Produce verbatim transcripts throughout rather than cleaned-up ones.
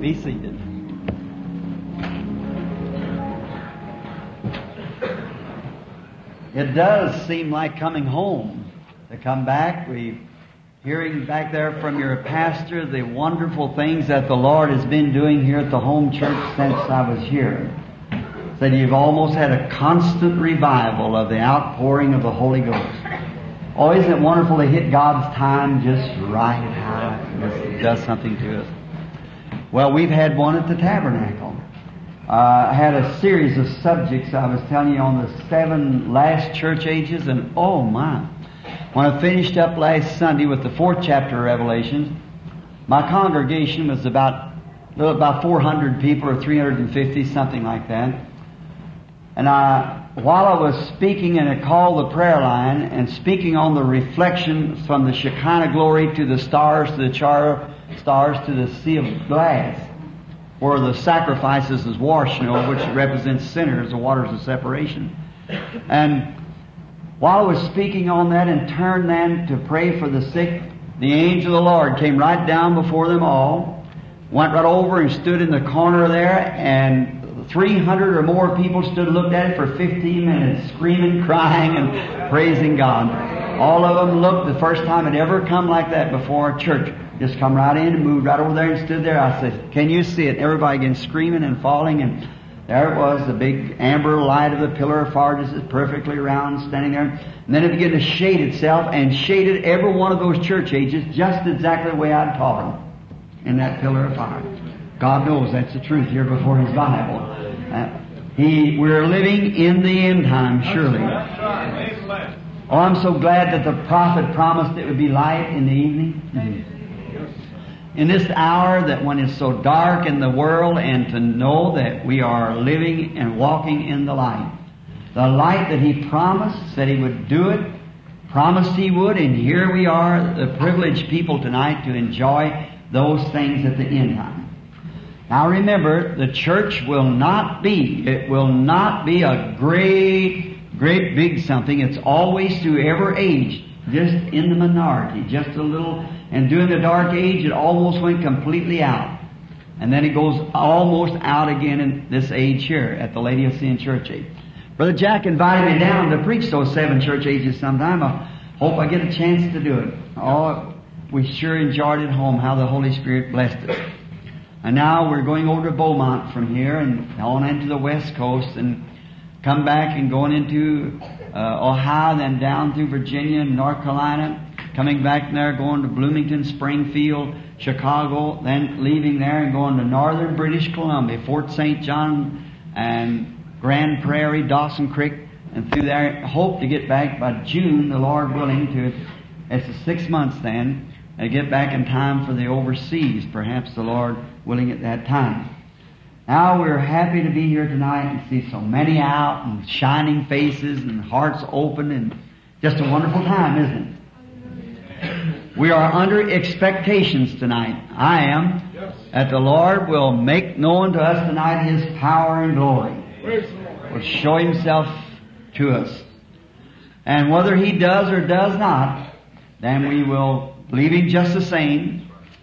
Be seated. It does seem like coming home to come back. We hearing back there from your pastor the wonderful things that the Lord has been doing here at the home church since I was here. Said you've almost had a constant revival of the outpouring of the Holy Ghost. Oh, isn't it wonderful to hit God's time just right how it does something to us? Well, we've had one at the Tabernacle. Uh, I had a series of subjects I was telling you on the seven last church ages, and oh my. When I finished up last Sunday with the fourth chapter of Revelations, my congregation was about, about four hundred people or three hundred fifty, something like that. And I, while I was speaking and I called the prayer line and speaking on the reflection from the Shekinah glory to the stars, to the char stars, to the sea of glass, where the sacrifices is washed, you know, which represents sinners, the waters of separation. And while I was speaking on that and turned then to pray for the sick, the angel of the Lord came right down before them all, went right over and stood in the corner there, and three hundred or more people stood and looked at it for fifteen minutes, screaming, crying, and praising God. All of them looked the first time it ever come like that before a church. Just come right in and moved right over there and stood there. I said, can you see it? Everybody again screaming and falling, and there it was, the big amber light of the pillar of fire just is perfectly round, standing there. And then it began to shade itself and shaded every one of those church ages just exactly the way I'd taught them in that pillar of fire. God knows that's the truth here before His Bible. Uh, he, we're living in the end time, surely. Oh, I'm so glad that the prophet promised it would be light in the evening. Mm-hmm. In this hour that when it's so dark in the world, and to know that we are living and walking in the light. The light that He promised, said He would do it, promised He would, and here we are, the privileged people tonight to enjoy those things at the end time. Now remember, the church will not be, it will not be a great, great big something. It's always through every age, just in the minority, just a little. And during the dark age, it almost went completely out. And then it goes almost out again in this age here at the Laodicean church age. Brother Jack invited me down to preach those seven church ages sometime. I hope I get a chance to do it. Oh, we sure enjoyed it at home, how the Holy Spirit blessed us. And now we're going over to Beaumont from here and on into the West Coast and come back and going into uh, Ohio, then down through Virginia and North Carolina, coming back there, going to Bloomington, Springfield, Chicago, then leaving there and going to northern British Columbia, Fort Saint John and Grand Prairie, Dawson Creek, and through there. Hope to get back by June, the Lord willing, to, it's the six months then, and get back in time for the overseas, perhaps the Lord willing at that time. Now we're happy to be here tonight and see so many out and shining faces and hearts open, and just a wonderful time, isn't it? We are under expectations tonight. I am, that the Lord will make known to us tonight His power and glory. Will show Himself to us. And whether He does or does not, then we will believe Him just the same.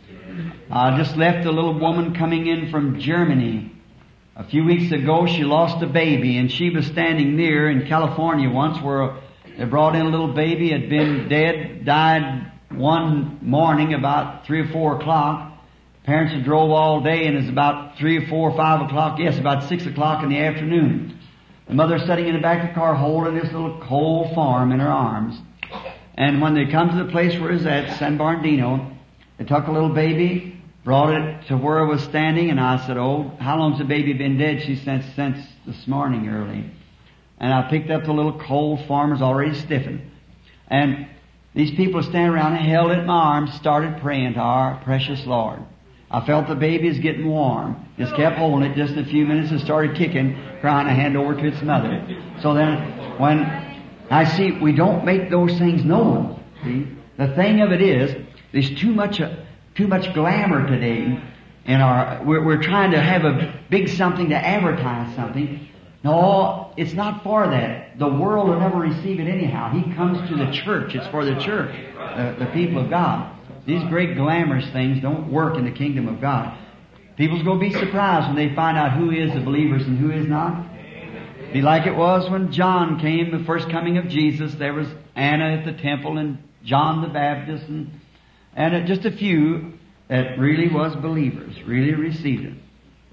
I just left a little woman coming in from Germany. A few weeks ago she lost a baby, and she was standing near in California once where they brought in a little baby, had been dead, died one morning about three or four o'clock. Parents had drove all day, and it's about three or four or five o'clock, yes, about six o'clock in the afternoon. The mother sitting in the back of the car holding this little cold form in her arms. And when they come to the place where it's at, San Bernardino, they took a little baby, brought it to where I was standing, and I said, oh, how long's the baby been dead? She said, since this morning early. And I picked up the little cold form, was already stiffened. And these people standing around and held it in my arms, started praying to our precious Lord. I felt the baby is getting warm. Just kept holding it just a few minutes and started kicking, crying to hand over to its mother. So then, when I see, we don't make those things known. See? The thing of it is, there's too much, uh, too much glamour today in our, we're, we're trying to have a big something to advertise something. No, it's not for that. The world will never receive it anyhow. He comes to the church. It's for the church, uh, the people of God. These great glamorous things don't work in the kingdom of God. People's going to be surprised when they find out who is the believers and who is not. Be like it was when John came, the first coming of Jesus. There was Anna at the temple and John the Baptist and, and just a few that really was believers, really received it.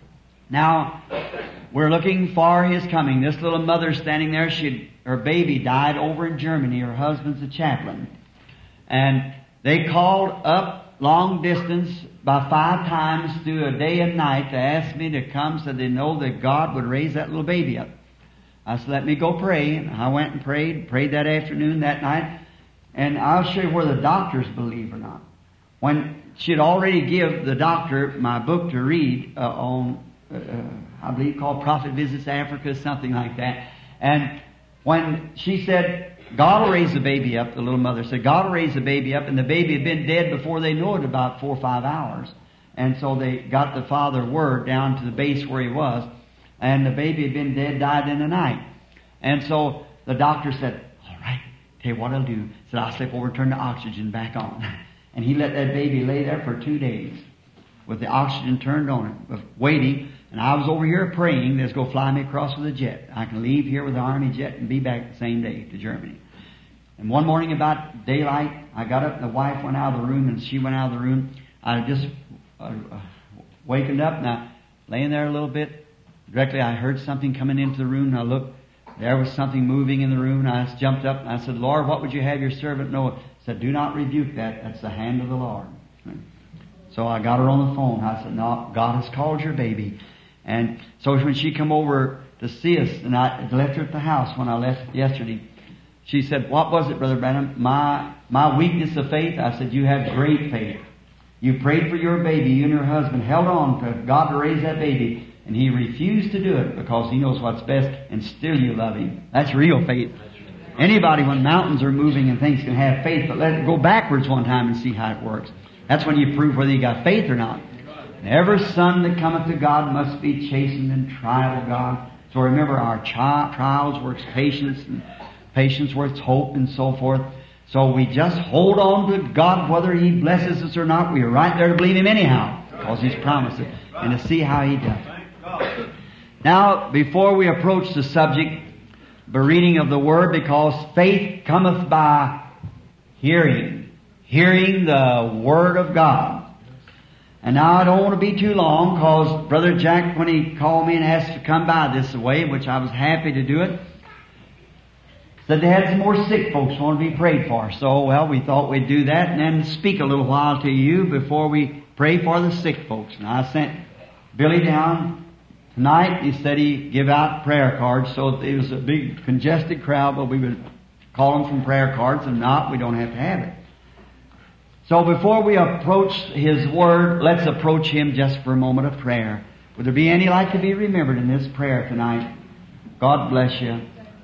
Now, we're looking for His coming. This little mother standing there, she her baby died over in Germany. Her husband's a chaplain. And they called up long distance by five times through a day and night to ask me to come so they know that God would raise that little baby up. I said, let me go pray. And I went and prayed, prayed that afternoon, that night. And I'll show you where the doctors believe or not. When she'd already give the doctor my book to read uh, on, uh, I believe called Prophet Visits Africa, something like that. And when she said, God will raise the baby up, the little mother said, God will raise the baby up, and the baby had been dead before they knew it, about four or five hours. And so they got the father word down to the base where he was, and the baby had been dead, died in the night. And so the doctor said, all right, tell you what I'll do. He said, I'll slip over and turn the oxygen back on. And he let that baby lay there for two days with the oxygen turned on it, waiting. And I was over here praying, let's go fly me across with a jet. I can leave here with the Army jet and be back the same day to Germany. And one morning about daylight, I got up and the wife went out of the room and she went out of the room. I just uh, wakened up and I laying there a little bit. Directly I heard something coming into the room and I looked. There was something moving in the room and I jumped up and I said, Lord, what would you have your servant know? He said, do not rebuke that. That's the hand of the Lord. So I got her on the phone. I said, no, God has called your baby. And so when she come over to see us, and I left her at the house when I left yesterday, she said, what was it, Brother Branham? My, my weakness of faith? I said, you have great faith. You prayed for your baby, you and your husband held on to God to raise that baby, and He refused to do it because He knows what's best, and still you love Him. That's real faith. Anybody, when mountains are moving and things, can have faith, but let it go backwards one time and see how it works. That's when you prove whether you got faith or not. And every son that cometh to God must be chastened and tried of God. So remember, our chi- trials works patience, and patience works hope, and so forth. So we just hold on to God whether He blesses us or not. We're right there to believe Him anyhow, because He's promised it, and to see how He does. Now, before we approach the subject, the reading of the Word, because faith cometh by hearing, hearing the Word of God. And now I don't want to be too long, because Brother Jack, when he called me and asked to come by this way, which I was happy to do it, said they had some more sick folks who want to be prayed for. So, well, we thought we'd do that and then speak a little while to you before we pray for the sick folks. And I sent Billy down tonight. He said he'd give out prayer cards, so it was a big congested crowd, but we would call them from prayer cards, and not, we don't have to have it. So before we approach His Word, let's approach Him just for a moment of prayer. Would there be any like to be remembered in this prayer tonight? God bless you.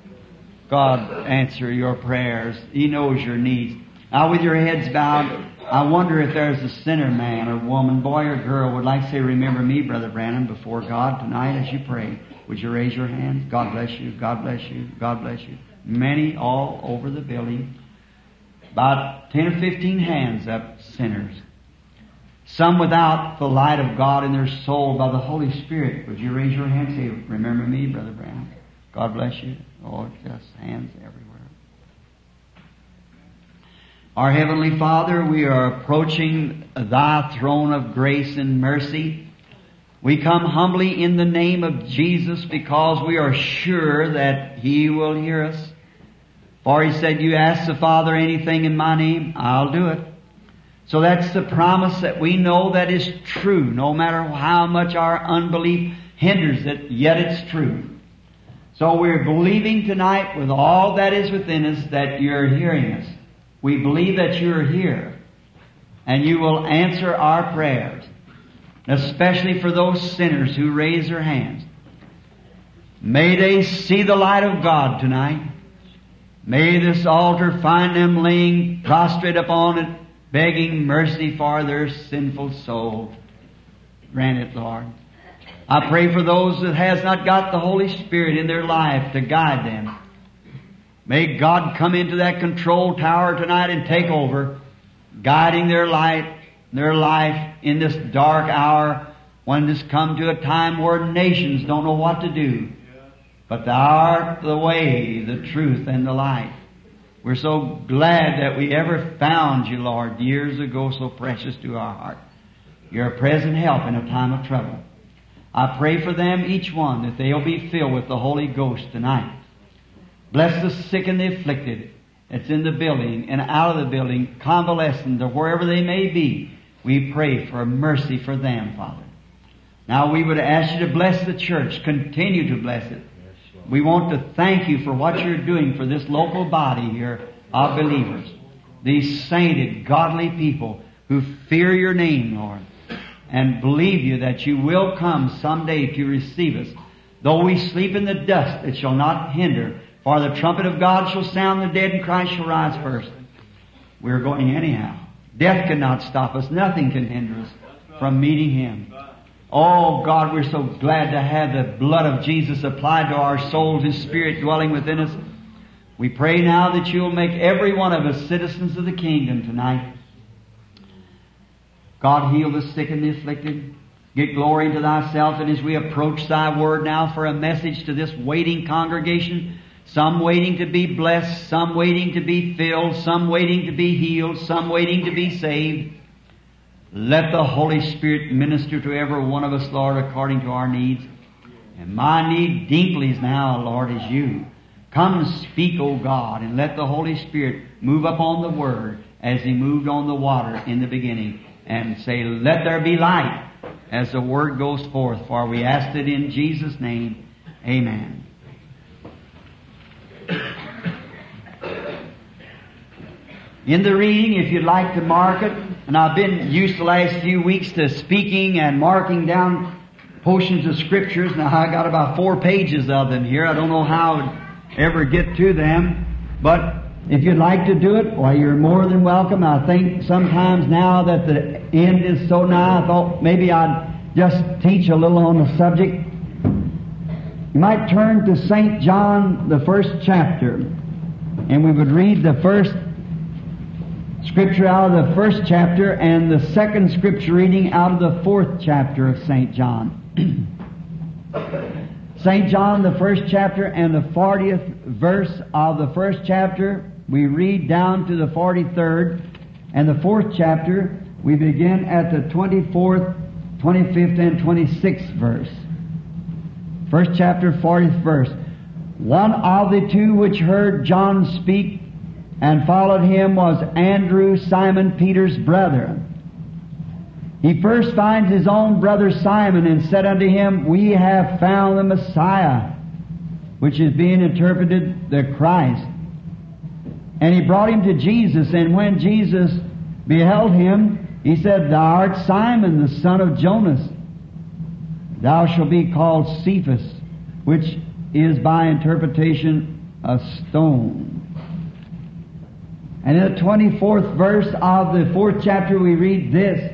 God answer your prayers. He knows your needs. Now with your heads bowed, I wonder if there's a sinner man or woman, boy or girl, would like to say, remember me, Brother Branham, before God tonight as you pray. Would you raise your hand? God bless you. God bless you. God bless you. Many all over the building. About ten or fifteen hands up, sinners. Some without the light of God in their soul by the Holy Spirit. Would you raise your hand and say, remember me, Brother Branham? God bless you. Oh, just hands everywhere. Our Heavenly Father, we are approaching Thy throne of grace and mercy. We come humbly in the name of Jesus because we are sure that He will hear us. For He said, you ask the Father anything in my name, I'll do it. So that's the promise that we know that is true. No matter how much our unbelief hinders it, yet it's true. So we're believing tonight with all that is within us that you're hearing us. We believe that you're here and you will answer our prayers, especially for those sinners who raise their hands. May they see the light of God tonight. May this altar find them laying prostrate upon it, begging mercy for their sinful soul. Grant it, Lord. I pray for those that has not got the Holy Spirit in their life to guide them. May God come into that control tower tonight and take over, guiding their light, their life in this dark hour when it's come to a time where nations don't know what to do. But Thou art the way, the truth, and the light. We're so glad that we ever found You, Lord, years ago, so precious to our heart. You're a present help in a time of trouble. I pray for them, each one, that they'll be filled with the Holy Ghost tonight. Bless the sick and the afflicted that's in the building and out of the building, convalescent, or wherever they may be. We pray for mercy for them, Father. Now we would ask You to bless the church. Continue to bless it. We want to thank You for what You're doing for this local body here of believers. These sainted, godly people who fear Your name, Lord, and believe You that You will come someday to receive us. Though we sleep in the dust, it shall not hinder. For the trumpet of God shall sound, the dead in Christ shall rise first. We're going anyhow. Death cannot stop us. Nothing can hinder us from meeting Him. Oh God, we're so glad to have the blood of Jesus applied to our souls, His Spirit dwelling within us. We pray now that You'll make every one of us citizens of the kingdom tonight. God, heal the sick and the afflicted. Get glory into Thyself. And as we approach Thy Word now for a message to this waiting congregation, some waiting to be blessed, some waiting to be filled, some waiting to be healed, some waiting to be saved. Let the Holy Spirit minister to every one of us, Lord, according to our needs. And my need deeply now, Lord, is You. Come and speak, O God, and let the Holy Spirit move upon the Word as He moved on the water in the beginning, and say, let there be light as the Word goes forth. For we ask it in Jesus' name. Amen. In the reading, if you'd like to mark it, and I've been used the last few weeks to speaking and marking down portions of Scriptures. Now I got about four pages of them here. I don't know how I'd ever get to them. But if you'd like to do it, why, you're more than welcome. I think sometimes now that the end is so nigh, I thought maybe I'd just teach a little on the subject. You might turn to Saint John, the first chapter, and we would read the first Scripture out of the first chapter and the second Scripture reading out of the fourth chapter of Saint John. Saint John, the first chapter and the fortieth verse of the first chapter, we read down to the forty-third, and the fourth chapter, we begin at the twenty-fourth, twenty-fifth, and twenty-sixth verse. First chapter, fortieth verse. One of the two which heard John speak and followed him was Andrew, Simon Peter's brother. He first finds his own brother Simon and said unto him, We have found the Messiah, which is being interpreted the Christ. And he brought him to Jesus, and when Jesus beheld him, he said, Thou art Simon, the son of Jonas. Thou shalt be called Cephas, which is by interpretation a stone. And in the twenty-fourth verse of the fourth chapter we read this,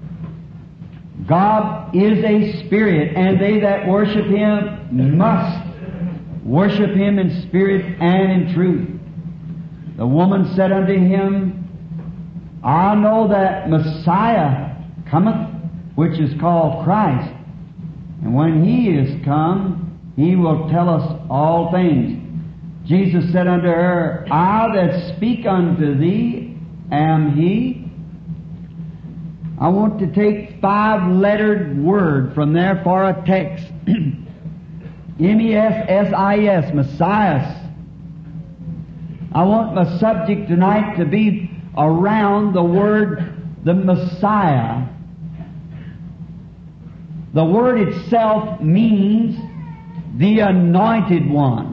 God is a spirit, and they that worship Him must worship Him in spirit and in truth. The woman said unto him, I know that Messiah cometh, which is called Christ. And when He is come, He will tell us all things. Jesus said unto her, I that speak unto thee am He. I want to take five-lettered word from there for a text. M E S S I S, Messiah. I want my subject tonight to be around the word, the Messiah. The word itself means the Anointed One.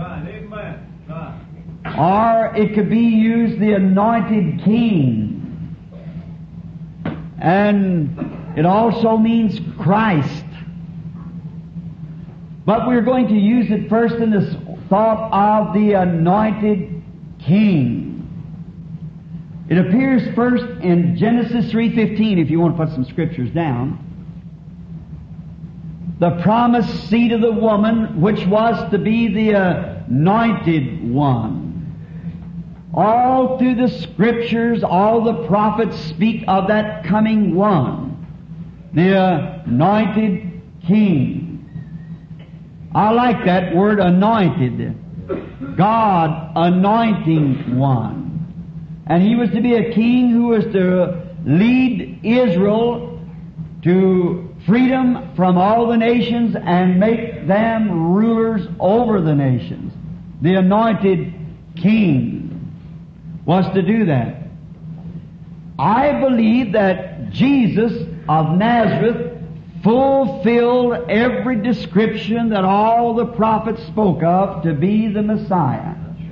Or it could be used the Anointed King. And it also means Christ. But we're going to use it first in this thought of the Anointed King. It appears first in Genesis three fifteen, if you want to put some scriptures down. The promised seed of the woman, which was to be the Anointed One. All through the Scriptures, all the prophets speak of that coming one. the anointed king. I like that word, anointed. God anointing one. And he was to be a king who was to lead Israel to freedom from all the nations and make them rulers over the nations. The anointed king was to do that. I believe that Jesus of Nazareth fulfilled every description that all the prophets spoke of to be the Messiah.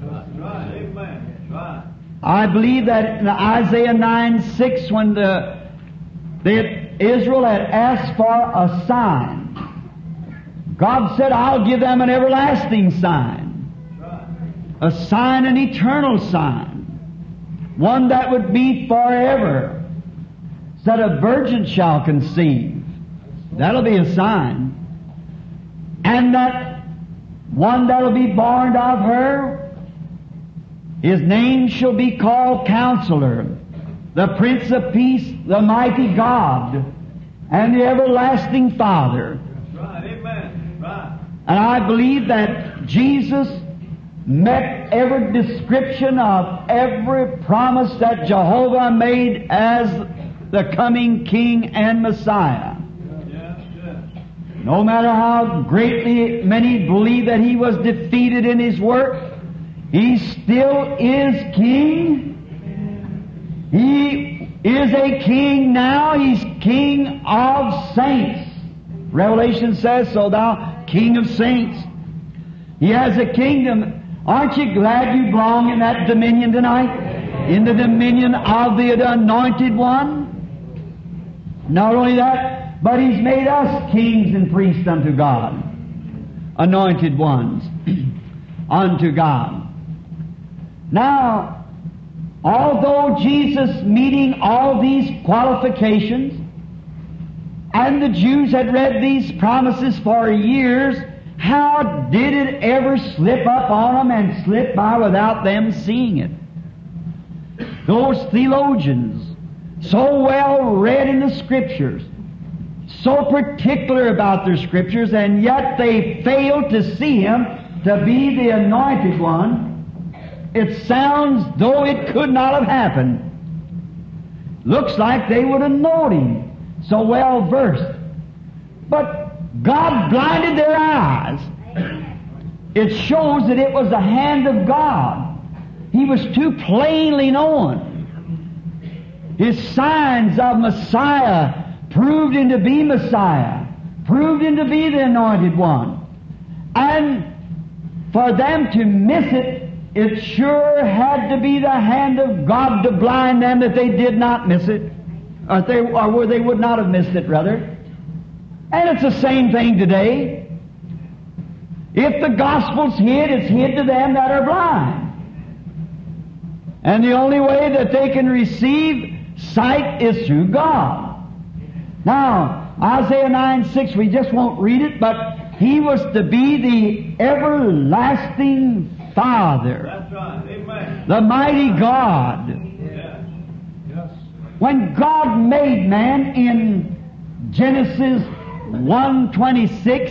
I believe that in Isaiah nine six, when the, the Israel had asked for a sign, God said, I'll give them an everlasting sign, a sign, an eternal sign, one that would be forever. Said a virgin shall conceive. That'll be a sign. And that one that'll be born of her, his name shall be called Counselor, the Prince of Peace, the Mighty God, and the Everlasting Father. Right, amen. Right. And I believe that Jesus met every description of every promise that Jehovah made as the coming King and Messiah. Yes, yes. No matter how greatly many believe that he was defeated in his work, he still is King. He is a King now. He's King of saints. Revelation says, so thou King of saints. He has a kingdom. Aren't you glad you belong in that dominion tonight? In the dominion of the anointed one? Not only that, but He's made us kings and priests unto God. Anointed ones unto God. Now, although Jesus meeting all these qualifications, and the Jews had read these promises for years, how did it ever slip up on them and slip by without them seeing it? Those theologians, so well read in the Scriptures, so particular about their Scriptures, and yet they failed to see Him to be the anointed one. It sounds though it could not have happened. Looks like they would have known Him, so well versed. But God blinded their eyes. It shows that it was the hand of God. He was too plainly known. His signs of Messiah proved him to be Messiah, proved him to be the anointed one. And for them to miss it, it sure had to be the hand of God to blind them that they did not miss it, or they, or where they would not have missed it, rather. And it's the same thing today. If the gospel's hid, it's hid to them that are blind. And the only way that they can receive sight is through God. Now, Isaiah nine six, we just won't read it, but He was to be the everlasting Father. That's right. Amen. The mighty God. Yes. Yes. When God made man in Genesis one twenty-six,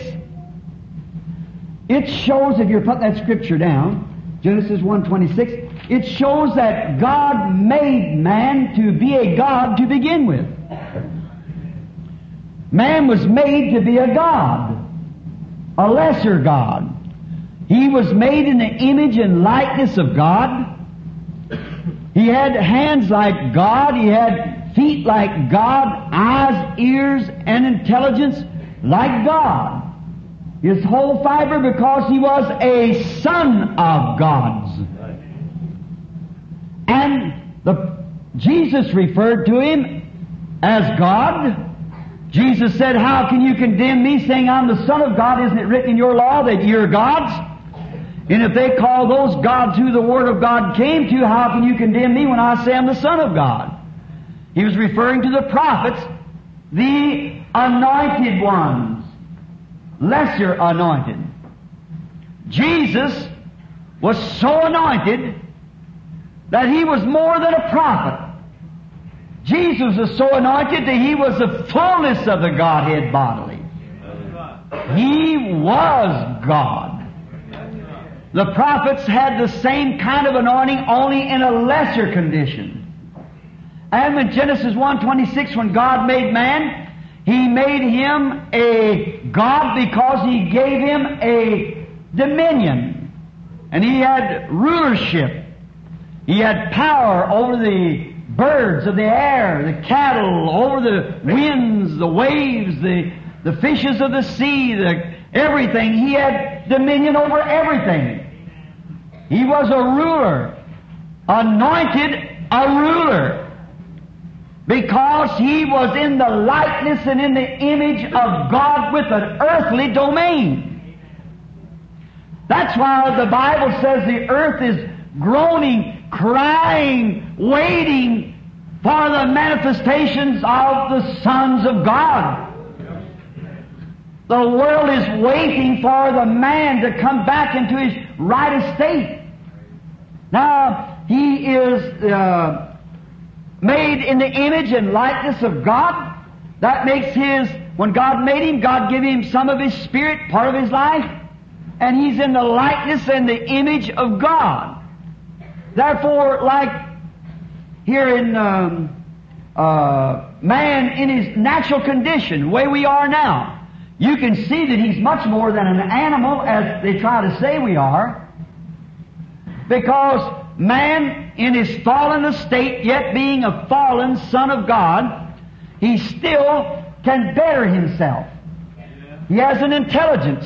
it shows, if you put that scripture down, Genesis one twenty-six, it shows that God made man to be a God to begin with. Man was made to be a God, a lesser God. He was made in the image and likeness of God. He had hands like God. He had feet like God, eyes, ears, and intelligence like God. His whole fiber, because he was a son of God's. And the, Jesus referred to him as God. Jesus said, how can you condemn me, saying I'm the Son of God? Isn't it written in your law that you're gods? And if they call those gods who the Word of God came to, how can you condemn me when I say I'm the Son of God? He was referring to the prophets, the anointed ones, lesser anointed. Jesus was so anointed that He was more than a prophet. Jesus was so anointed that He was the fullness of the Godhead bodily. He was God. The prophets had the same kind of anointing, only in a lesser condition. And in Genesis one twenty-six, when God made man, He made him a God because He gave him a dominion. And he had rulership. He had power over the birds of the air, the cattle, over the winds, the waves, the, the fishes of the sea, the, everything. He had dominion over everything. He was a ruler, anointed a ruler, because He was in the likeness and in the image of God with an earthly domain. That's why the Bible says the earth is groaning, crying, waiting for the manifestations of the sons of God. The world is waiting for the man to come back into his right estate. Now, he is uh, made in the image and likeness of God. That makes his, when God made him, God gave him some of His Spirit, part of his life, and he's in the likeness and the image of God. Therefore, like here in um, uh, man in his natural condition, the way we are now, you can see that he's much more than an animal, as they try to say we are. Because man, in his fallen estate, yet being a fallen son of God, he still can better himself. He has an intelligence.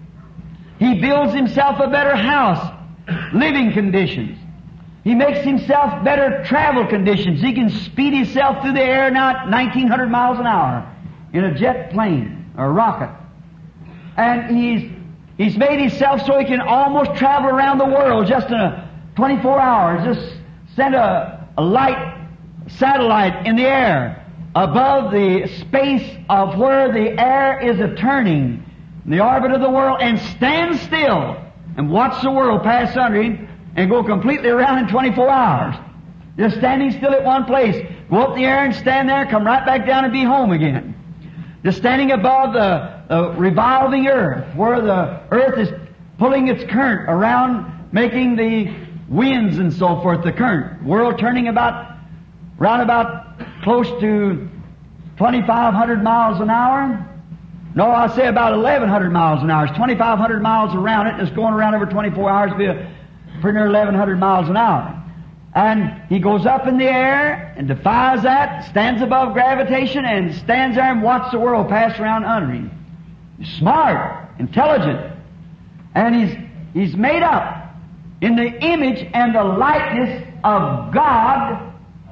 He builds himself a better house, living conditions. He makes himself better travel conditions. He can speed himself through the air now at nineteen hundred miles an hour in a jet plane or a rocket. And he's He's made himself so he can almost travel around the world just in a twenty-four hours. Just send a, a light satellite in the air above the space of where the air is a turning in the orbit of the world, and stand still and watch the world pass under him and go completely around in twenty-four hours. Just standing still at one place. Go up in the air and stand there, come right back down and be home again. Just standing above the uh, revolving earth, where the earth is pulling its current around, making the winds and so forth, the current. World turning about, round about close to twenty-five hundred miles an hour. No, I say about eleven hundred miles an hour. It's twenty-five hundred miles around it, and it's going around over twenty-four hours, it'll be pretty near eleven hundred miles an hour. And he goes up in the air and defies that, stands above gravitation, and stands there and watches the world pass around under him. He's smart, intelligent, and he's he's made up in the image and the likeness of God,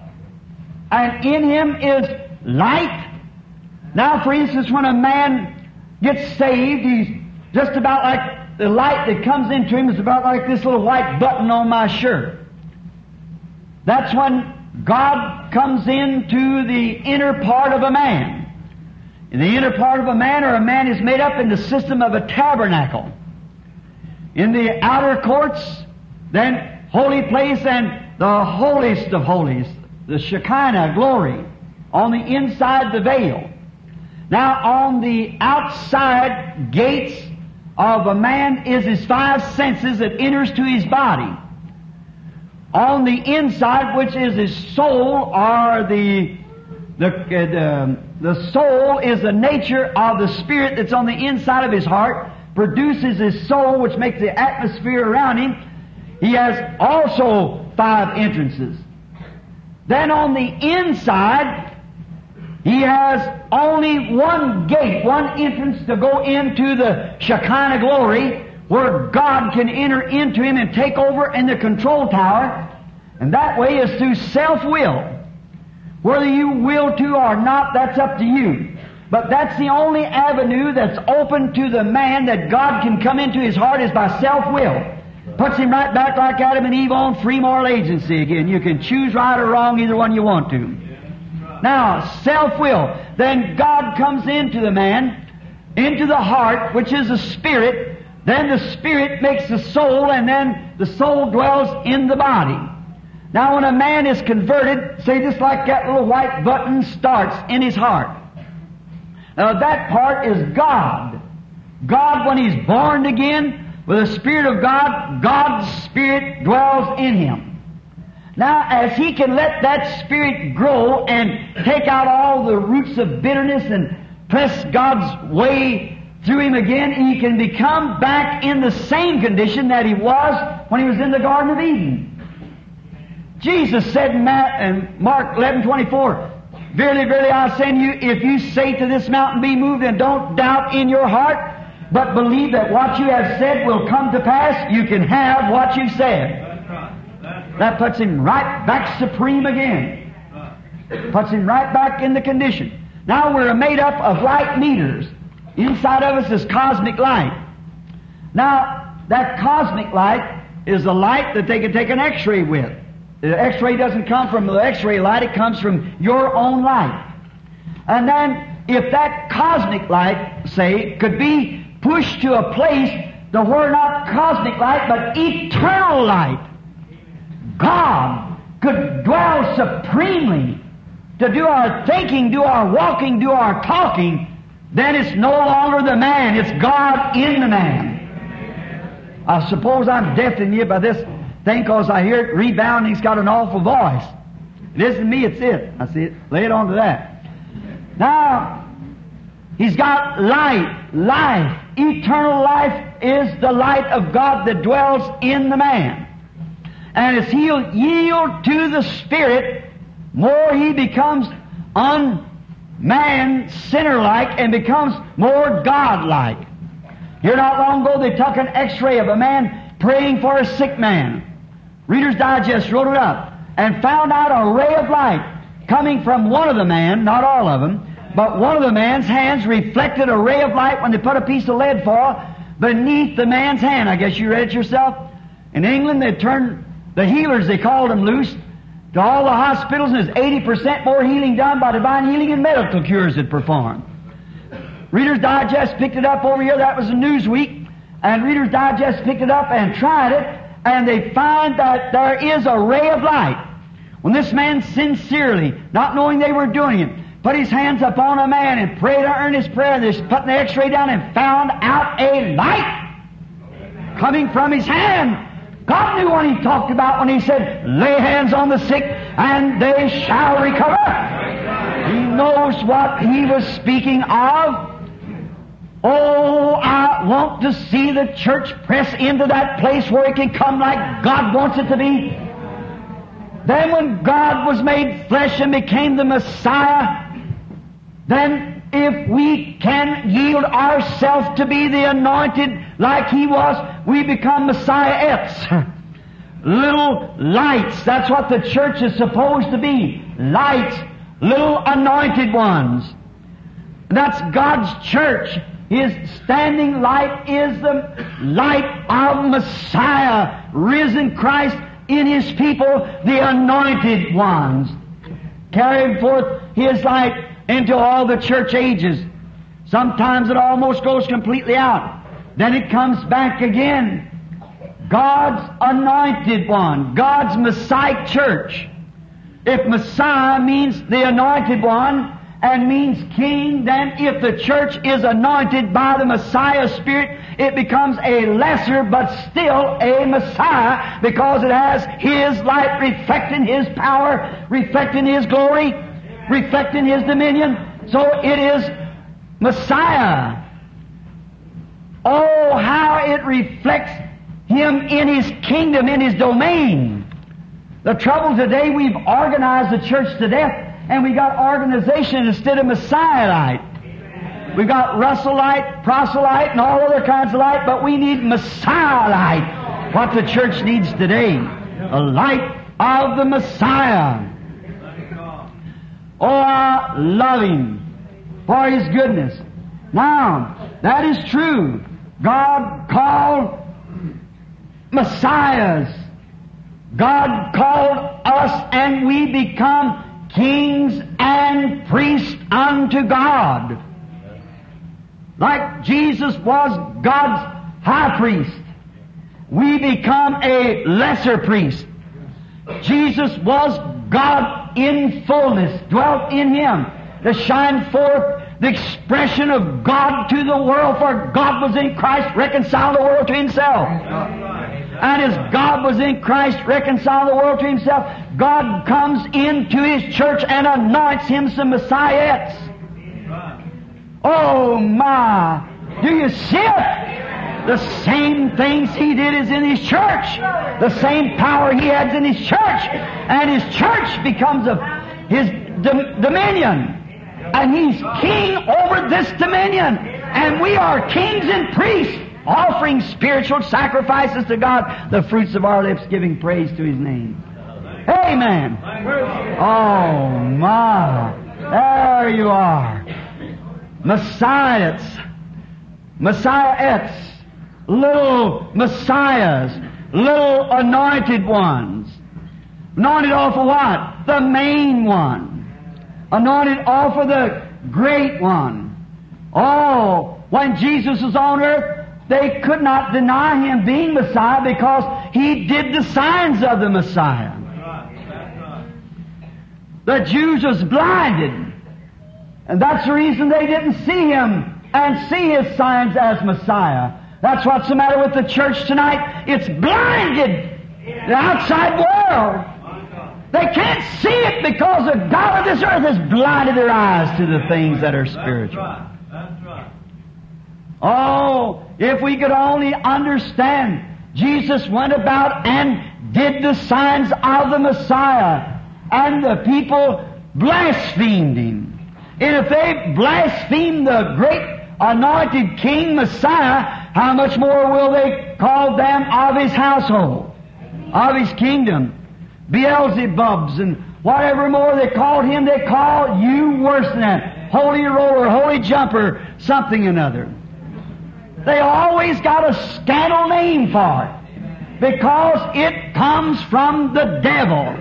and in him is light. Now, for instance, when a man gets saved, he's just about like the light that comes into him is about like this little white button on my shirt. That's when God comes into the inner part of a man. In the inner part of a man, or a man is made up in the system of a tabernacle. In the outer courts, then holy place and the holiest of holies, the Shekinah glory, on the inside the veil. Now on the outside gates of a man is his five senses that enters to his body. On the inside, which is his soul, or the the the, the soul is the nature of the spirit that's on the inside of his heart, produces his soul, which makes the atmosphere around him. He has also five entrances. Then on the inside, he has only one gate, one entrance to go into the Shekinah glory, where God can enter into him and take over in the control tower. And that way is through self-will. Whether you will to or not, that's up to you. But that's the only avenue that's open to the man that God can come into his heart, is by self-will. Puts him right back like Adam and Eve on free moral agency again. You can choose right or wrong, either one you want to. Now, self-will. Then God comes into the man, into the heart, which is the spirit. Then the spirit makes the soul, and then the soul dwells in the body. Now when a man is converted, say just like that little white button starts in his heart. Now that part is God. God, when he's born again with the Spirit of God, God's Spirit dwells in him. Now as he can let that Spirit grow and take out all the roots of bitterness and press God's way through him again, he can become back in the same condition that he was when he was in the Garden of Eden. Jesus said in Mark eleven twenty-four, "Verily, verily, I say unto you, if you say to this mountain, be moved, and don't doubt in your heart, but believe that what you have said will come to pass, you can have what you've said." That's right. That's right. That puts him right back supreme again. Puts him right back in the condition. Now we're made up of light meters. Inside of us is cosmic light. Now, that cosmic light is a light that they can take an X-ray with. The X-ray doesn't come from the X-ray light, it comes from your own light. And then, if that cosmic light, say, could be pushed to a place to where not cosmic light, but eternal light, God could dwell supremely to do our thinking, do our walking, do our talking, then it's no longer the man, it's God in the man. I suppose I'm deafening you by this thing because I hear it rebounding. He's got an awful voice. It isn't me, it's it. I see it. Lay it on to that. Now, he's got light, life. Eternal life is the light of God that dwells in the man. And as he'll yield to the Spirit, more he becomes un-man, sinner-like, and becomes more God-like. Here not long ago, they took an X-ray of a man praying for a sick man. Reader's Digest wrote it up and found out a ray of light coming from one of the men, not all of them, but one of the man's hands reflected a ray of light when they put a piece of lead foil beneath the man's hand. I guess you read it yourself. In England, they turned the healers, they called them loose, to all the hospitals, and there's eighty percent more healing done by divine healing and medical cures that performed. Reader's Digest picked it up over here. That was a Newsweek. And Reader's Digest picked it up and tried it, and they find that there is a ray of light. When this man sincerely, not knowing they were doing it, put his hands upon a man and prayed an earnest prayer, and they put the X-ray down and found out a light coming from his hand. God knew what he talked about when he said, "Lay hands on the sick and they shall recover." He knows what he was speaking of. Oh, I want to see the church press into that place where it can come like God wants it to be. Then when God was made flesh and became the Messiah, then if we can yield ourselves to be the anointed like he was, we become Messiah-ettes. Little lights. That's what the church is supposed to be. Lights. Little anointed ones. That's God's church. His standing light is the light of Messiah, risen Christ in His people, the anointed ones, carrying forth His light into all the church ages. Sometimes it almost goes completely out. Then it comes back again. God's anointed one, God's Messiah church. If Messiah means the anointed one and means king, then if the church is anointed by the Messiah Spirit, it becomes a lesser but still a Messiah, because it has His light reflecting His power, reflecting His glory, reflecting His dominion. So it is Messiah. Oh, how it reflects Him in His kingdom, in His domain. The trouble today, we've organized the church to death, and we got organization instead of Messiah light. We got Russell light, proselyte, and all other kinds of light, but we need Messiah light. What the church needs today, a light of the Messiah. Oh, I love Him for His goodness. Now, that is true. God called Messiahs. God called us, and we become kings and priests unto God. Like Jesus was God's high priest, we become a lesser priest. Jesus was God in fullness, dwelt in Him, to shine forth the expression of God to the world, for God was in Christ, reconciling the world to Himself. And as God was in Christ, reconciling the world to Himself, God comes into His church and anoints Him some Messiahs. Oh my! Do you see it? The same things He did is in His church. The same power He has in His church. And His church becomes of His dom- dominion. And He's king over this dominion. And we are kings and priests, offering spiritual sacrifices to God, the fruits of our lips giving praise to His name. Amen. Oh my! There you are. Messiahs. Messiahs. Little Messiahs. Little anointed ones. Anointed off of what? The main one. Anointed off of the great one. Oh, when Jesus was on earth, they could not deny Him being Messiah because He did the signs of the Messiah. The Jews was blinded. And that's the reason they didn't see Him and see His signs as Messiah. That's what's the matter with the church tonight. It's blinded. The outside world. They can't see it because the God of this earth has blinded their eyes to the things that are spiritual. That's right. Oh, if we could only understand. Jesus went about and did the signs of the Messiah. And the people blasphemed Him. And if they blaspheme the great anointed King Messiah, how much more will they call them of His household, of His kingdom? Beelzebubs and whatever more they called Him, they call you worse than that. Holy roller, holy jumper, something or another. They always got a scandal name for it because it comes from the devil.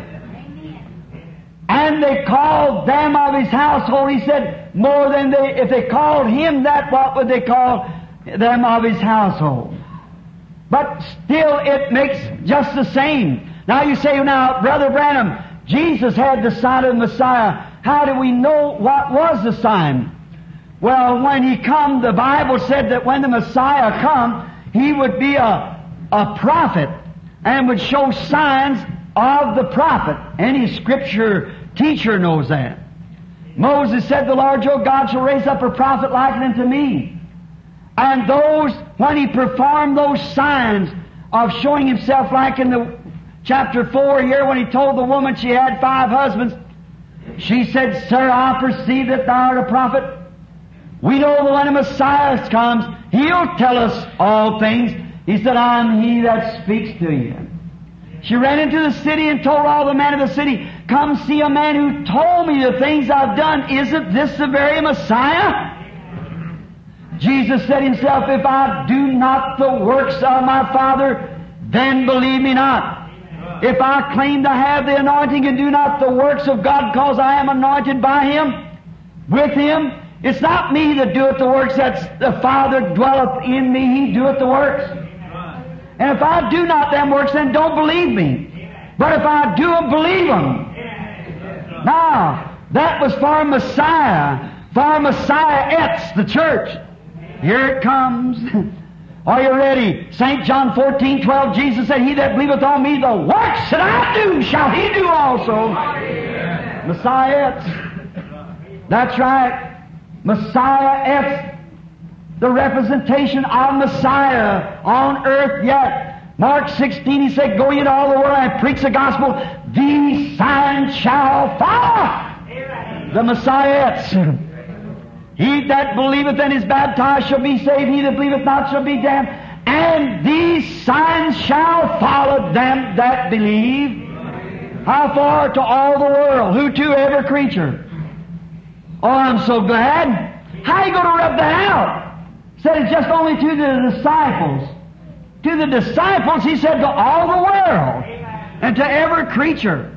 And they called them of His household. He said, more than they, if they called Him that, what would they call them of His household? But still it makes just the same. Now you say, now, Brother Branham, Jesus had the sign of the Messiah. How do we know what was the sign? Well, when He come, the Bible said that when the Messiah come, He would be a, a prophet and would show signs of the prophet. Any scripture teacher knows that. Moses said, the Lord your God shall raise up a prophet like unto me. And those, when He performed those signs of showing Himself, like in the chapter four here, when He told the woman she had five husbands, she said, Sir, I perceive that thou art a prophet. We know that when the Messiah comes, He'll tell us all things. He said, I'm He that speaks to you. She ran into the city and told all the men of the city, come see a man who told me the things I've done. Isn't this the very Messiah? Jesus said Himself, if I do not the works of my Father, then believe me not. If I claim to have the anointing and do not the works of God because I am anointed by Him, with Him, it's not me that doeth the works, that's the Father dwelleth in me, He doeth the works. And if I do not them works, then don't believe me. But if I do them, believe them. Now, that was for Messiah, for Messiah-ettes, the church. Here it comes. Are you ready? Saint John fourteen twelve, Jesus said, He that believeth on me, the works that I do shall he do also. Messiah-ettes. That's right. Messiah-ettes. The representation of Messiah on earth yet. Mark sixteen, He said, go ye into all the world and preach the gospel. These signs shall follow. The Messiah-ettes. He that believeth and is baptized shall be saved. He that believeth not shall be damned. And these signs shall follow them that believe. How far? To all the world. Who to? Every creature. Oh, I'm so glad. How are you going to rub that out? Said it's just only to the disciples. To the disciples, He said, to all the world. And to every creature.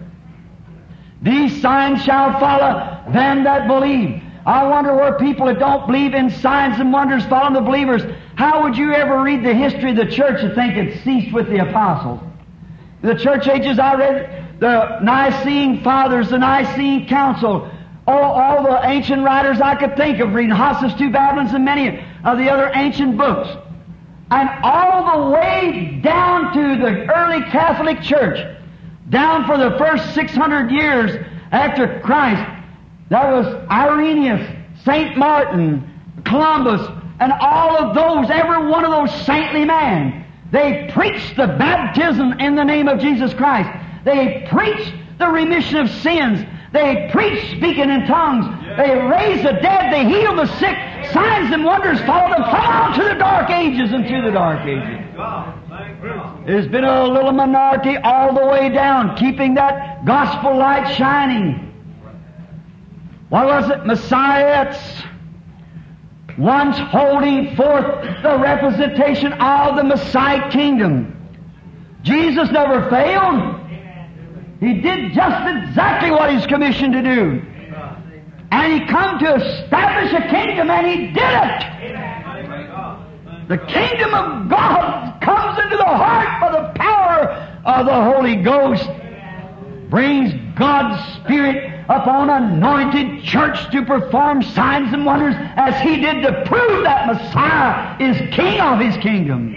These signs shall follow them that believe. I wonder where people that don't believe in signs and wonders follow the believers. How would you ever read the history of the church and think it ceased with the apostles? The church ages, I read the Nicene Fathers, the Nicene Council, all, all the ancient writers I could think of, reading Hossus two Babylons and many of the other ancient books. And all the way down to the early Catholic Church, down for the first six hundred years after Christ, there was Irenaeus, Saint Martin, Columbus, and all of those, every one of those saintly men, they preached the baptism in the name of Jesus Christ. They preached the remission of sins. They preached speaking in tongues. They raised the dead. They healed the sick. Signs and wonders followed them. Come on to the dark ages and to the dark ages. There's been a little minority all the way down, keeping that gospel light shining. What was it? Messiahs. Once holding forth the representation of the Messiah kingdom. Jesus never failed. He did just exactly what He's commissioned to do. And He come to establish a kingdom, and He did it. The kingdom of God comes into the heart by the power of the Holy Ghost. Brings God's Spirit upon an anointed church to perform signs and wonders as He did to prove that Messiah is King of His kingdom.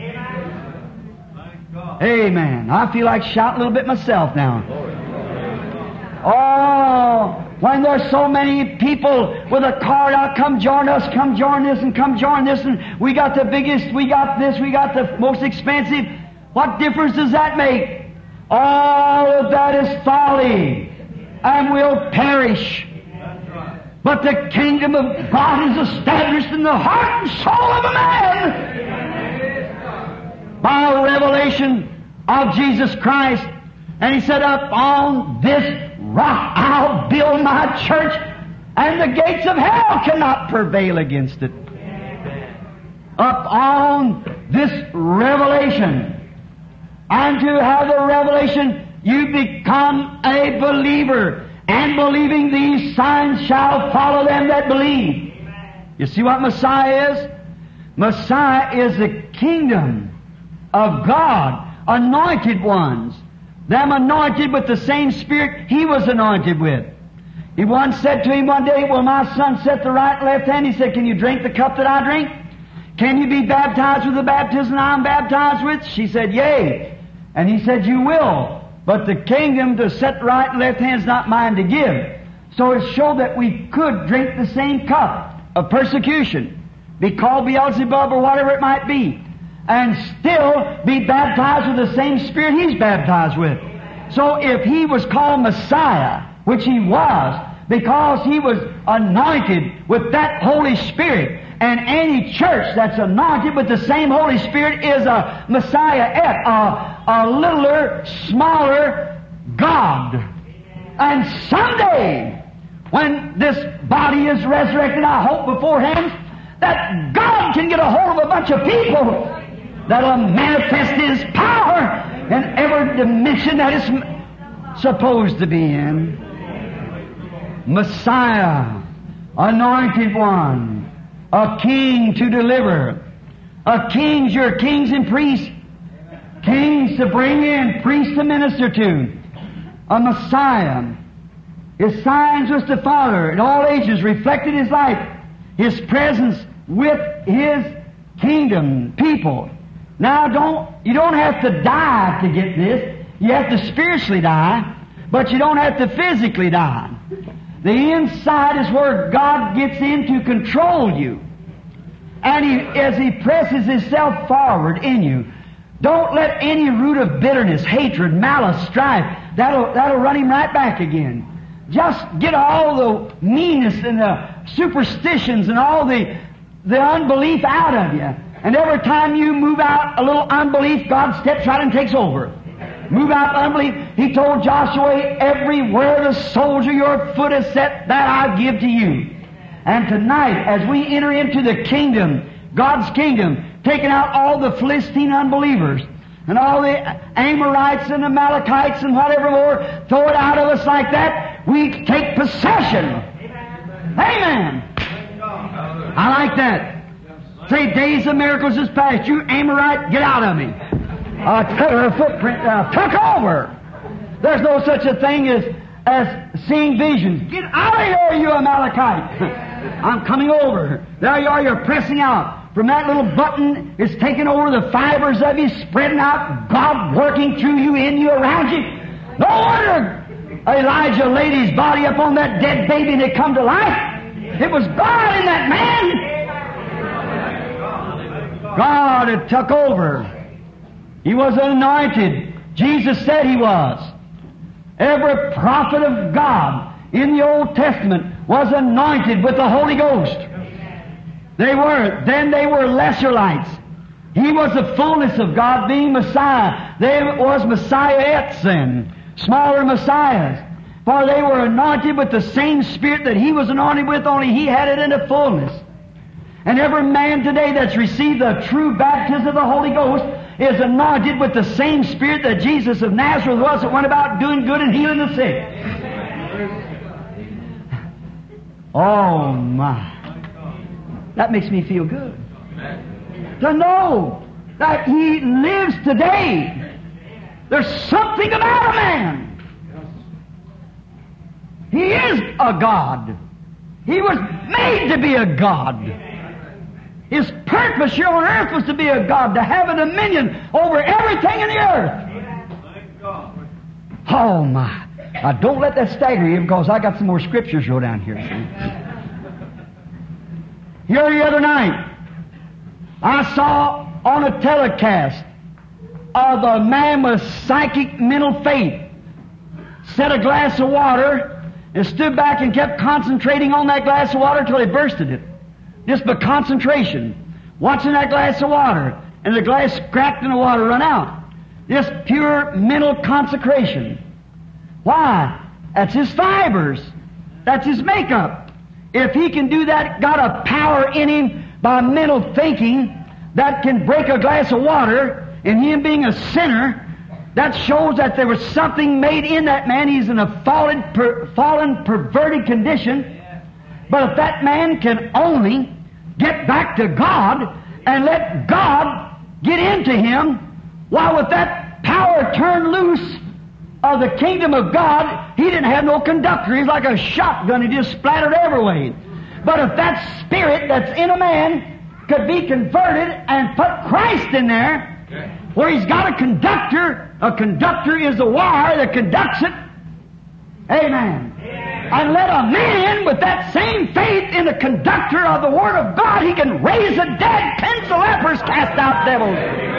Amen. I feel like shouting a little bit myself now. Oh, when there's so many people with a card out, come join us, come join this, and come join this, and we got the biggest, we got this, we got the most expensive. What difference does that make? All of that is folly and will perish. But the kingdom of God is established in the heart and soul of a man by a revelation of Jesus Christ. And He said, up on this rock I'll build my church, and the gates of hell cannot prevail against it. Up on this revelation. And to have the revelation, you become a believer. And believing these signs shall follow them that believe. You see what Messiah is? Messiah is the kingdom of God. Anointed ones. Them anointed with the same Spirit He was anointed with. He once said to him one day, will my son set the right and left hand? He said, can you drink the cup that I drink? Can you be baptized with the baptism I'm baptized with? She said, yea. And he said, you will. But the kingdom to set the right and left hand is not mine to give. So it showed that we could drink the same cup of persecution, be called Beelzebub or whatever it might be, and still be baptized with the same Spirit He's baptized with. So if He was called Messiah, which He was, because He was anointed with that Holy Spirit, and any church that's anointed with the same Holy Spirit is a Messiah, a, a littler, smaller God. And someday, when this body is resurrected, I hope beforehand, that God can get a hold of a bunch of people that'll manifest His power in every dimension that it's supposed to be in. Messiah, anointed one, a king to deliver. A king's your kings and priests. Kings to bring in, priests to minister to. A Messiah. His signs was to follow in all ages, reflected His life, His presence with His kingdom people. Now, don't you don't have to die to get this. You have to spiritually die, but you don't have to physically die. The inside is where God gets in to control you. And he, as He presses Himself forward in you, don't let any root of bitterness, hatred, malice, strife, that'll, that'll run Him right back again. Just get all the meanness and the superstitions and all the, the unbelief out of you. And every time you move out a little unbelief, God steps right and takes over. Move out unbelief. He told Joshua, everywhere the soldier your foot is set, that I give to you. And tonight, as we enter into the kingdom, God's kingdom, taking out all the Philistine unbelievers, and all the Amorites and Amalekites and whatever more, throw it out of us like that, we take possession. Amen. I like that. Say, days of miracles is past. You Amorite, get out of me. I took her footprint, uh, took over. There's no such a thing as, as seeing visions. Get out of here, you Amalekite! I'm coming over. There you are, you're pressing out. From that little button, it's taking over the fibers of you, spreading out, God working through you, in you, around you. No wonder Elijah laid his body up on that dead baby and it come to life. It was God in that man. God had took over. He was anointed. Jesus said He was. Every prophet of God in the Old Testament was anointed with the Holy Ghost. They were. Then they were lesser lights. He was the fullness of God, being Messiah. They was Messiahettes then, smaller Messiahs. For they were anointed with the same Spirit that He was anointed with, only He had it in the fullness. And every man today that's received the true baptism of the Holy Ghost is anointed with the same Spirit that Jesus of Nazareth was, that went about doing good and healing the sick. Oh my. That makes me feel good. To know that He lives today. There's something about a man. He is a God. He was made to be a God. His purpose here on earth was to be a God, to have a dominion over everything in the earth. Oh my. Now don't let that stagger you, because I got some more scriptures to go down here. See? Here the other night, I saw on a telecast of a man with psychic mental faith set a glass of water and stood back and kept concentrating on that glass of water until he bursted it. Just by concentration. Watching that glass of water. And the glass cracked and the water run out. Just pure mental consecration. Why? That's his fibers. That's his makeup. If he can do that, got a power in him by mental thinking that can break a glass of water, and him being a sinner, that shows that there was something made in that man. He's in a fallen, per, fallen perverted condition. But if that man can only get back to God and let God get into him, why, with that power turned loose of the kingdom of God, he didn't have no conductor. He's like a shotgun. He just splattered every way. But if that spirit that's in a man could be converted and put Christ in there, where he's got a conductor, a conductor is a wire that conducts it. Amen. And let a man with that same faith in the conductor of the Word of God, he can raise the dead, cleanse the lepers, cast out devils.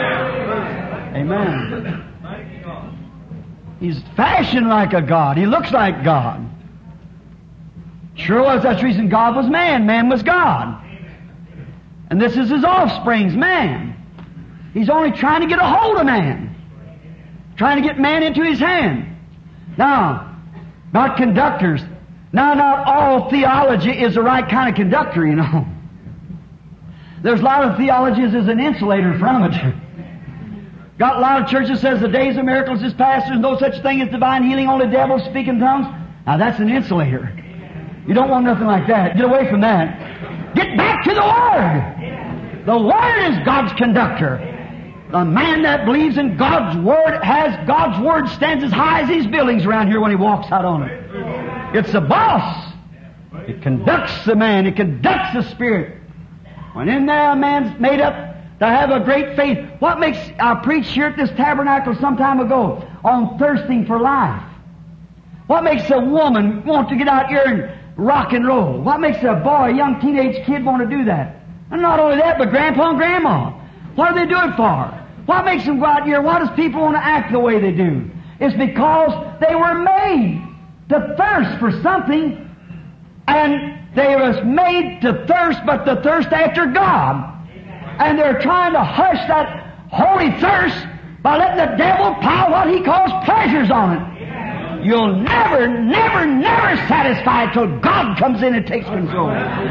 Amen. He's fashioned like a God. He looks like God. Sure was. That's the reason God was man. Man was God. And this is His offspring's man. He's only trying to get a hold of man. Trying to get man into His hand. Now, about conductors. Now, not all theology is the right kind of conductor, you know. There's a lot of theologies as an insulator from it. Got a lot of churches says the days of miracles is past. There's no such thing as divine healing, only devils speak in tongues. Now, that's an insulator. You don't want nothing like that. Get away from that. Get back to the Word. The Word is God's conductor. The man that believes in God's Word has God's Word stands as high as these buildings around here when he walks out on it. It's the boss. It conducts the man. It conducts the spirit. When in there a man's made up to have a great faith. What makes, I preached here at this tabernacle some time ago on thirsting for life. What makes a woman want to get out here and rock and roll? What makes a boy, a young teenage kid want to do that? And not only that, but grandpa and grandma. What do they do it for? What makes them go out here? Why does people want to act the way they do? It's because they were made to thirst for something, and they was made to thirst, but to thirst after God. And they're trying to hush that holy thirst by letting the devil pile what he calls pleasures on it. You'll never, never, never satisfy till God comes in and takes control.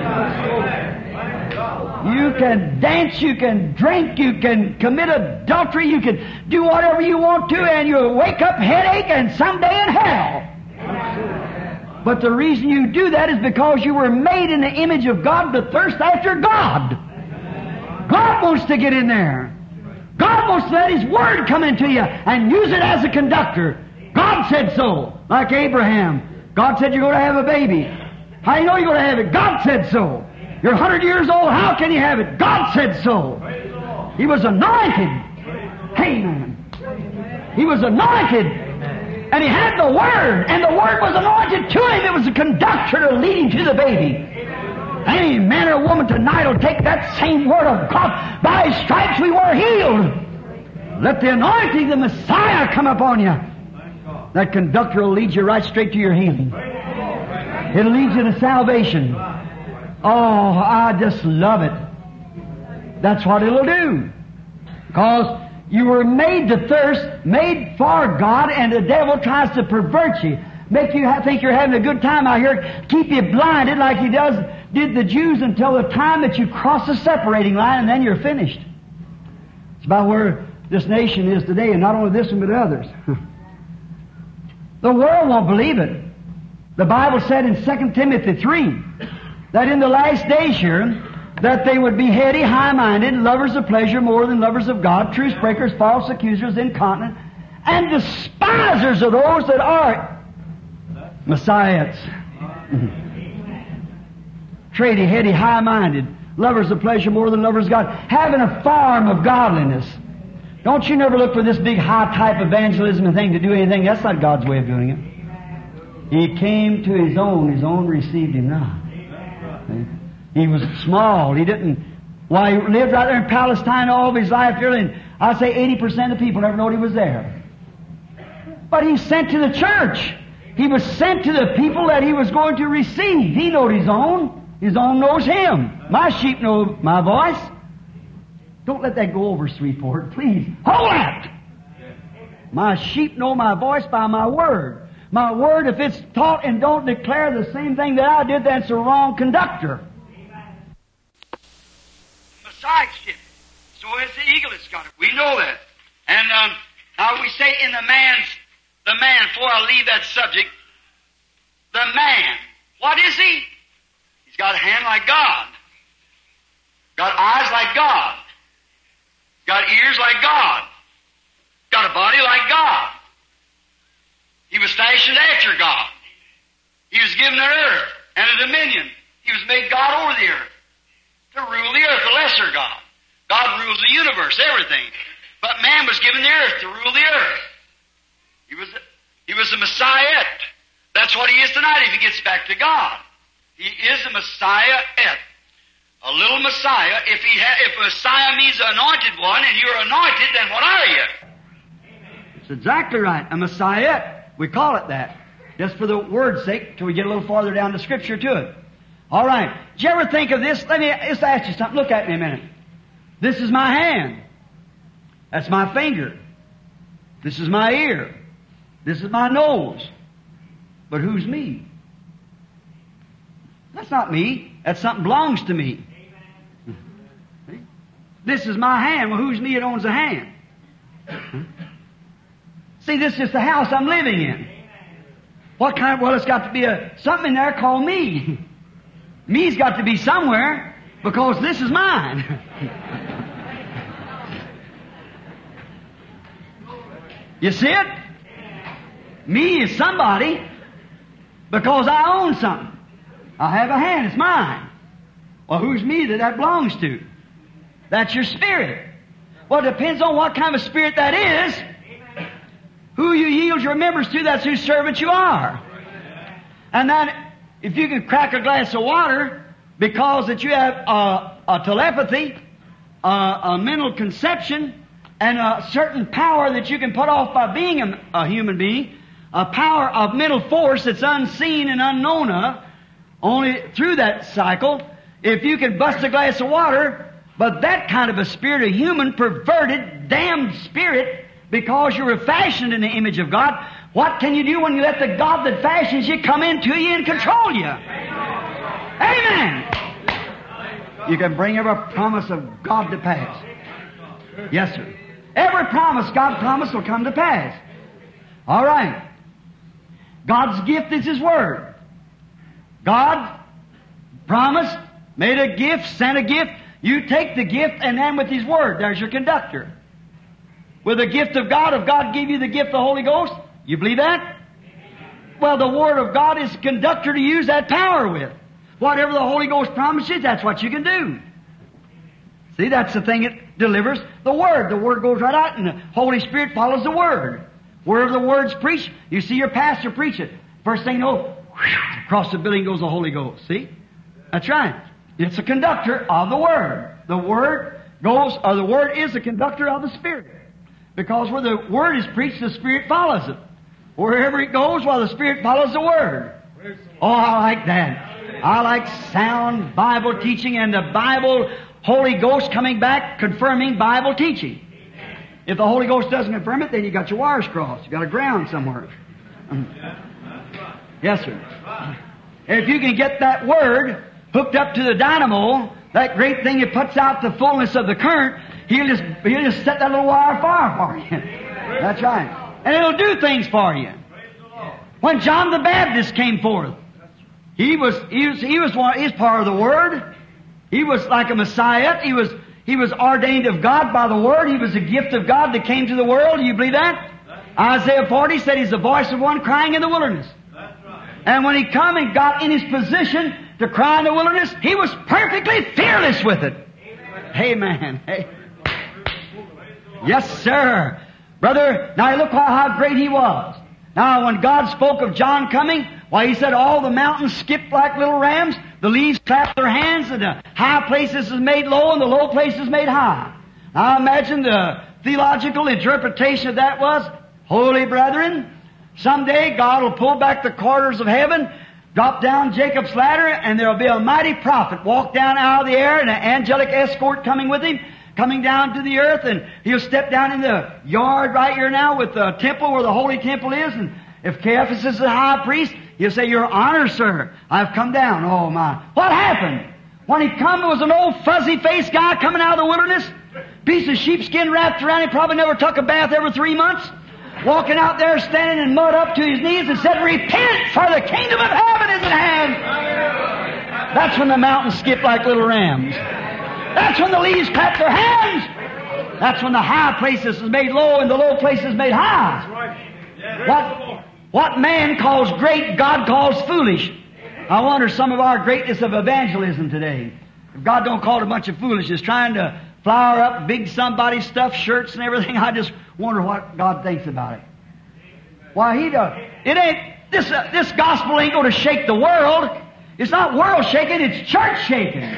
You can dance, you can drink, you can commit adultery, you can do whatever you want to, and you'll wake up headache and someday in hell. But the reason you do that is because you were made in the image of God to thirst after God. God wants to get in there. God wants to let His Word come into you and use it as a conductor. God said so. Like Abraham. God said you're going to have a baby. How do you know you're going to have it? God said so. You're a hundred years old. How can you have it? God said so. He was anointed. Amen. He was anointed. And he had the Word. And the Word was anointed to him. It was a conductor to lead him to the baby. Any man or woman tonight will take that same Word of God. By His stripes we were healed. Let the anointing of the Messiah come upon you. That conductor will lead you right straight to your healing. It'll lead you to salvation. Oh, I just love it. That's what it'll do. Because you were made to thirst, made for God, and the devil tries to pervert you. Make you think you're having a good time out here, keep you blinded like he does did the Jews until the time that you cross the separating line, and then you're finished. It's about where this nation is today, and not only this one, but others. The world won't believe it. The Bible said in Second Timothy three that in the last days here, that they would be heady, high-minded, lovers of pleasure more than lovers of God, truce breakers, false accusers, incontinent, and despisers of those that are Messiahs. Trady, heady, high-minded, lovers of pleasure more than lovers of God, having a form of godliness. Don't you never look for this big high-type evangelism and thing to do anything. That's not God's way of doing it. He came to His own. His own received Him not. He was small. He didn't... Why, he lived right there in Palestine all of his life. And I'd say eighty percent of people never knowed He was there. But He sent to the church. He was sent to the people that He was going to receive. He knowed His own. His own knows Him. My sheep know my voice. Don't let that go over, Shreveport. Please, hold that! My sheep know my voice by my word. My word, if it's taught and don't declare the same thing that I did, that's a wrong conductor. Messiahship. So is the eagle that's got it. We know that. And um, now we say in the man's, the man, before I leave that subject, the man, what is he? He's got a hand like God. Got eyes like God. Got ears like God. Got a body like God. He was fashioned after God. He was given an earth and a dominion. He was made God over the earth. To rule the earth, the lesser God. God rules the universe, everything. But man was given the earth to rule the earth. He was, he was the Messiah. That's what he is tonight if he gets back to God. He is the Messiah. A little Messiah. If he ha- if Messiah means anointed one and you're anointed, then what are you? It's exactly right. A Messiah. We call it that. Just for the word's sake, till we get a little farther down the Scripture to it. All right. Did you ever think of this? Let me just ask you something. Look at me a minute. This is my hand. That's my finger. This is my ear. This is my nose. But who's me? That's not me. That's something belongs to me. This is my hand. Well, who's me that owns the hand? See, this is the house I'm living in. What kind of, well, it's got to be a, something in there called me. Me's got to be somewhere because this is mine. You see it? Me is somebody because I own something. I have a hand. It's mine. Well, who's me that that belongs to? That's your spirit. Well, it depends on what kind of spirit that is. Who you yield your members to, that's whose servant you are. And then, if you can crack a glass of water because that you have a, a telepathy, a, a mental conception, and a certain power that you can put off by being a, a human being, a power of mental force that's unseen and unknown of, only through that cycle, if you can bust a glass of water, but that kind of a spirit, a human, perverted, damned spirit, because you were fashioned in the image of God, what can you do when you let the God that fashions you come into you and control you? Amen! You can bring every promise of God to pass. Yes, sir. Every promise God promised will come to pass. All right. God's gift is His Word. God promised, made a gift, sent a gift. You take the gift, and then with His Word, there's your conductor. With the gift of God, if God gave you the gift of the Holy Ghost, You believe that? Well, the Word of God is the conductor to use that power with. Whatever the Holy Ghost promises, that's what you can do. See, that's the thing it delivers. The Word. The Word goes right out and the Holy Spirit follows the Word. Wherever the Word's preached, you see your pastor preach it. First thing you know, across the building goes the Holy Ghost. See? That's right. It's a conductor of the Word. The Word goes, or the Word is the conductor of the Spirit. Because where the Word is preached, the Spirit follows it. Wherever it goes, while the Spirit follows the Word. Oh, I like that. I like sound Bible teaching and the Bible, Holy Ghost coming back, confirming Bible teaching. If the Holy Ghost doesn't confirm it, then you got your wires crossed. You got a ground somewhere. Yes, sir. If you can get that Word hooked up to the dynamo, that great thing that puts out the fullness of the current, he'll just, he'll just set that little wire fire for you. That's right. And it'll do things for you. When John the Baptist came forth, he was, he was, he was one, he's part of the Word. He was like a Messiah. He was, he was ordained of God by the Word. He was a gift of God that came to the world. Do you believe that? Isaiah forty said he's the voice of one crying in the wilderness. And when he come and got in his position to cry in the wilderness, he was perfectly fearless with it. Amen. Hey. Yes, sir. Brother, now look how, how great he was. Now, when God spoke of John coming, why, he said all the mountains skipped like little rams, the leaves clapped their hands, and the high places is made low, and the low places made high. Now, imagine the theological interpretation of that was, holy brethren, someday God will pull back the corridors of heaven, drop down Jacob's ladder, and there will be a mighty prophet walk down out of the air, and an angelic escort coming with him, coming down to the earth, and he'll step down in the yard right here now with the temple where the holy temple is, and if Caiaphas is the high priest, he'll say, Your Honor, sir, I've come down. Oh my. What happened? When he come, there was an old fuzzy-faced guy coming out of the wilderness, piece of sheepskin wrapped around him, probably never took a bath every three months, walking out there standing in mud up to his knees and said, Repent, for the kingdom of heaven is at hand. That's when the mountains skip like little rams. That's when the leaves clap their hands. That's when the high places is made low and the low places made high. What, what man calls great, God calls foolish. I wonder some of our greatness of evangelism today. If God don't call it a bunch of foolishness, trying to flower up big somebody stuff, shirts and everything, I just wonder what God thinks about it. Why, He does. It ain't, this, uh, this gospel ain't going to shake the world. It's not world shaking, it's church shaking.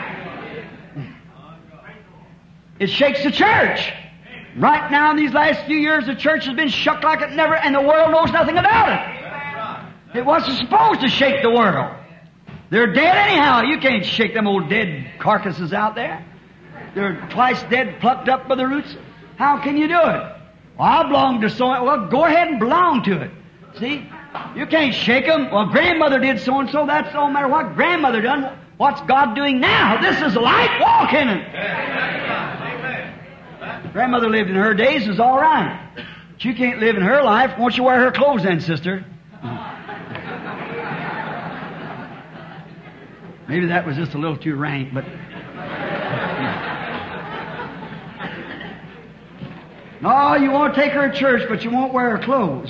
It shakes the church. Right now in these last few years, the church has been shook like it never, and the world knows nothing about it. It wasn't supposed to shake the world. They're dead anyhow. You can't shake them old dead carcasses out there. They're twice dead, plucked up by the roots. How can you do it? Well, I belong to so. Well, go ahead and belong to it. See? You can't shake them. Well, grandmother did so and so. That's no matter what grandmother done. What's God doing now? This is light. Walk in it. Grandmother lived in her days, is all right. But you can't live in her life. Won't you wear her clothes then, sister? Maybe that was just a little too rank, but... No, you won't take her to church, but you won't wear her clothes.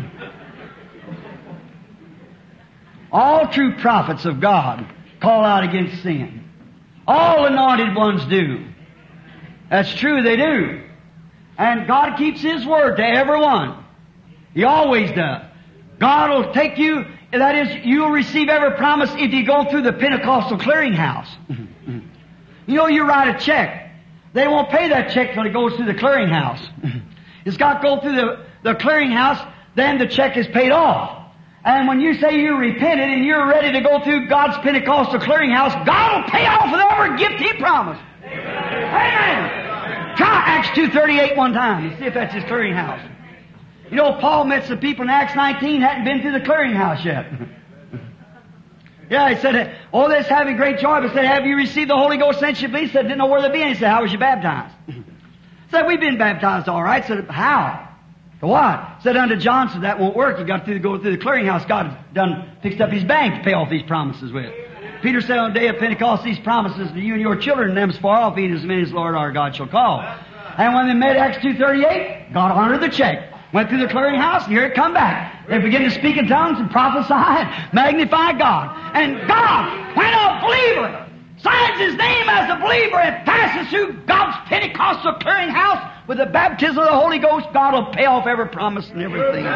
All true prophets of God call out against sin. All anointed ones do. That's true, they do. And God keeps His word to everyone. He always does. God will take you, that is, you'll receive every promise if you go through the Pentecostal clearinghouse. You know, you write a check. They won't pay that check till it goes through the clearinghouse. It's got to go through the, the clearinghouse, then the check is paid off. And when you say you repented and you're ready to go through God's Pentecostal clearinghouse, God will pay off with every gift He promised. Amen. Try Acts two thirty-eight one time and see if that's His clearinghouse. You know, Paul met some people in Acts nineteen hadn't been through the clearinghouse yet. Yeah, he said, oh, this having great joy, but said, have you received the Holy Ghost since you believed? He said, didn't know where they be. And he said, how was you baptized? Said, we've been baptized all right. Said, how? To what? Said, unto John. Said, that won't work. You got to go through the clearinghouse. God done fixed up His bank to pay off these promises with. Peter said, on the day of Pentecost, these promises to you and your children, and them's far off, even as many as Lord our God shall call. And when they met Acts two thirty-eight, God honored the check. Went through the clearinghouse, and here it come back. They began to speak in tongues and prophesy and magnify God. And God, when a believer signs his name as a believer and passes through God's Pentecostal clearinghouse with the baptism of the Holy Ghost, God will pay off every promise and everything.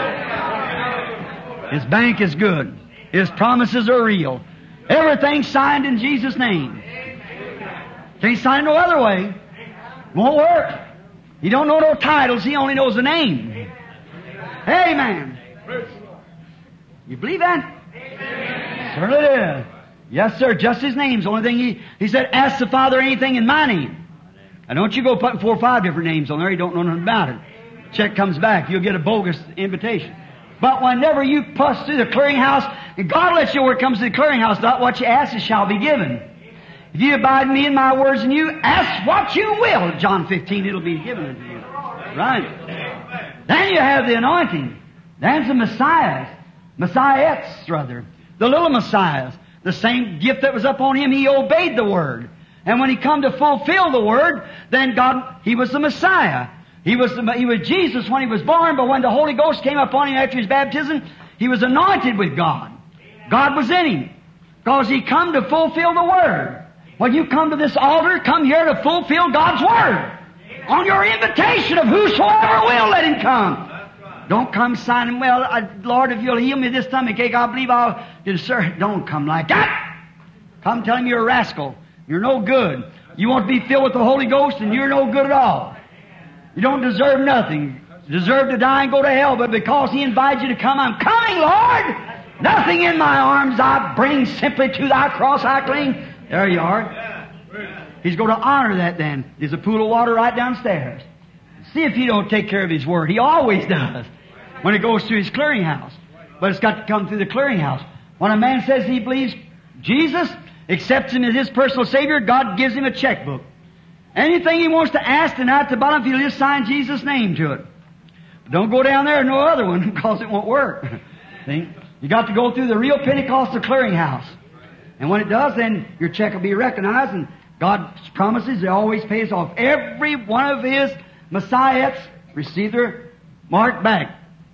His bank is good. His promises are real. Everything's signed in Jesus' name. Can't sign no other way. Won't work. He don't know no titles. He only knows the name. Amen. You believe that? Certainly is. Yes, sir. Just His name's the only thing He... He said, ask the Father anything in my name. Now don't you go putting four or five different names on there. You don't know nothing about it. Check comes back. You'll get a bogus invitation. But whenever you pass through the clearinghouse, and God lets you know where it comes to the clearinghouse, not what you ask, it shall be given. If you abide in me and my words in you, ask what you will. John fifteen, it'll be given unto you. Right. Then you have the anointing. Then the Messiahs. Messiahs, rather. The little Messiahs. The same gift that was upon him, he obeyed the Word. And when he come to fulfill the Word, then God, he was the Messiah. He was, the, he was Jesus when he was born, but when the Holy Ghost came upon him after his baptism, he was anointed with God. God was in him. Because he come to fulfill the Word. When you come to this altar, come here to fulfill God's Word. On your invitation of whosoever will, let him come. Don't come signing, well, I, Lord, if you'll heal me this stomach ache, I believe I'll do sir. Don't come like that. Come tell him you're a rascal. You're no good. You want to be filled with the Holy Ghost and you're no good at all. You don't deserve nothing. You deserve to die and go to hell, but because He invites you to come, I'm coming, Lord. Nothing in my arms I bring, simply to thy cross I cling. There you are. He's going to honor that then. There's a pool of water right downstairs. See if He don't take care of His Word. He always does when it goes through His clearinghouse. But it's got to come through the clearinghouse. When a man says he believes Jesus, accepts Him as his personal Savior, God gives him a checkbook. Anything he wants to ask, and at the bottom, if he'll just sign Jesus' name to it. But don't go down there and no other one, because it won't work. See? You got to go through the real Pentecostal clearinghouse. And when it does, then your check will be recognized, and God's promises, He always pays off. Every one of His Messiahs receive their mark back.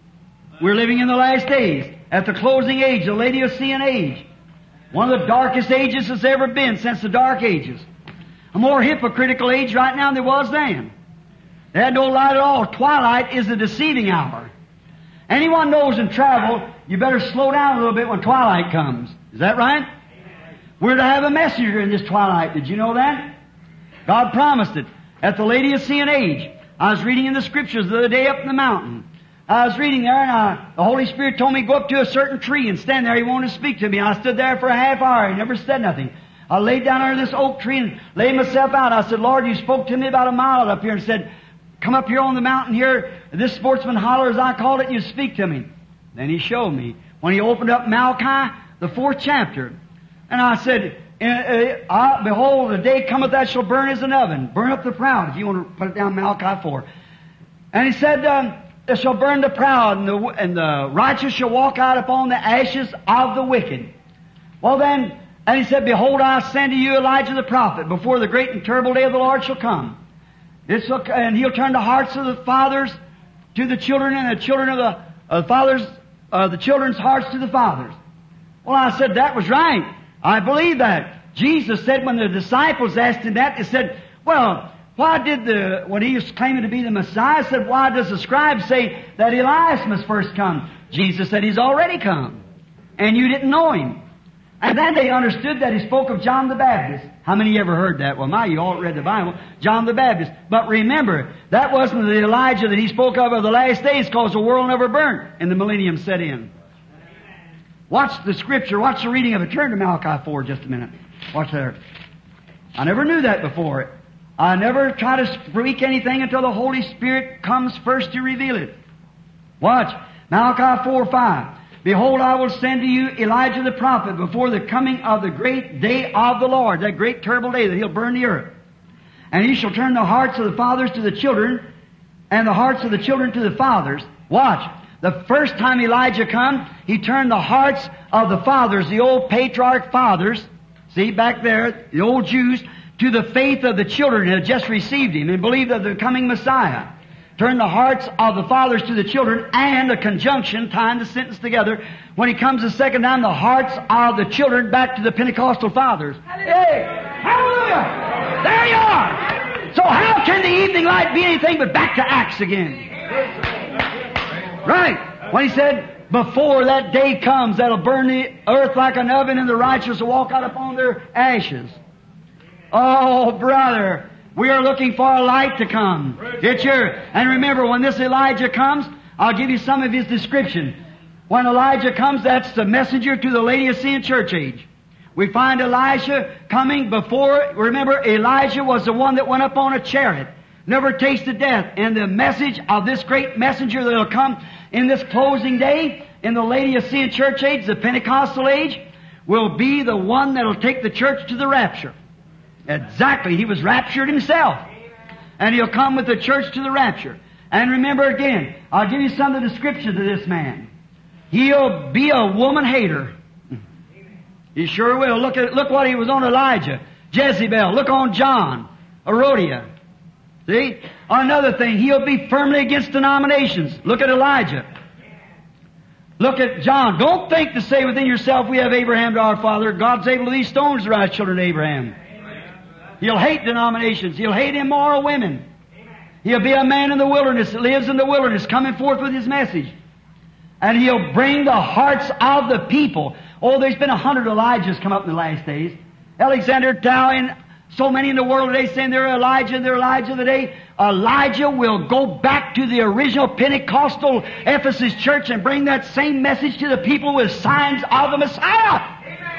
We're living in the last days, at the closing age, the Laodicean age. One of the darkest ages that's ever been since the Dark Ages. A more hypocritical age right now than there was then. They had no light at all. Twilight is the deceiving hour. Anyone knows in travel, you better slow down a little bit when twilight comes. Is that right? We're to have a messenger in this twilight. Did you know that? God promised it. At the Laodicean age, I was reading in the Scriptures the other day up in the mountain. I was reading there, and I, the Holy Spirit told me to go up to a certain tree and stand there. He wanted to speak to me. I stood there for a half hour. He never said nothing. I laid down under this oak tree and laid myself out. I said, Lord, you spoke to me about a mile up here and said, come up here on the mountain here, this sportsman holler, as I called it, you speak to me. Then He showed me when He opened up Malachi, the fourth chapter. And I said, uh, uh, behold, the day cometh that shall burn as an oven. Burn up the proud, if you want to put it down, Malachi four. And He said, um, it shall burn the proud, and the, and the righteous shall walk out upon the ashes of the wicked. Well then, and He said, behold, I send to you Elijah the prophet, before the great and terrible day of the Lord shall come. This will, and He'll turn the hearts of the fathers to the children, and the children of the uh, fathers, uh, the children's hearts to the fathers. Well, I said, that was right. I believe that. Jesus said when the disciples asked Him that, they said, well, why did the, when He was claiming to be the Messiah, said, why does the scribe say that Elias must first come? Jesus said, He's already come. And you didn't know Him. And then they understood that He spoke of John the Baptist. How many ever heard that? Well, my, you all read the Bible. John the Baptist. But remember, that wasn't the Elijah that He spoke of of the last days, because the world never burnt and the millennium set in. Watch the Scripture. Watch the reading of it. Turn to Malachi four just a minute. Watch there. I never knew that before. I never try to speak anything until the Holy Spirit comes first to reveal it. Watch. Malachi four five. Behold, I will send to you Elijah the prophet before the coming of the great day of the Lord, that great terrible day that He'll burn the earth. And He shall turn the hearts of the fathers to the children, and the hearts of the children to the fathers. Watch. The first time Elijah come, He turned the hearts of the fathers, the old patriarch fathers, see back there, the old Jews, to the faith of the children who had just received Him and believed of the coming Messiah. turn the hearts of the fathers to the children, and a conjunction tying the sentence together. When He comes the second time, the hearts of the children back to the Pentecostal fathers. Hey! Hallelujah! There you are! So how can the evening light be anything but back to Acts again? Right. When He said, before that day comes, that'll burn the earth like an oven, and the righteous will walk out upon their ashes. Oh, brother, we are looking for a light to come. Get your, and remember, when this Elijah comes, I'll give you some of his description. When Elijah comes, that's the messenger to the Laodicean church age. We find Elijah coming before, remember, Elijah was the one that went up on a chariot, never tasted death. And the message of this great messenger that will come in this closing day, in the Laodicean church age, the Pentecostal age, will be the one that will take the church to the rapture. Exactly. He was raptured himself. And He'll come with the church to the rapture. And remember again, I'll give you some of the descriptions of this man. He'll be a woman hater. He sure will. Look at, look what he was on Elijah. Jezebel. Look on John. Herodias. See? Another thing, he'll be firmly against denominations. Look at Elijah. Look at John. Don't think to say within yourself, we have Abraham to our father. God's able to these stones to rise children of Abraham. He'll hate denominations. He'll hate immoral women. He'll be a man in the wilderness that lives in the wilderness, coming forth with his message. And he'll bring the hearts of the people. Oh, there's been a hundred Elijahs come up in the last days. Alexander Dow and so many in the world today saying they're Elijah, they're Elijah today. Elijah will go back to the original Pentecostal Ephesus church and bring that same message to the people with signs of the Messiah.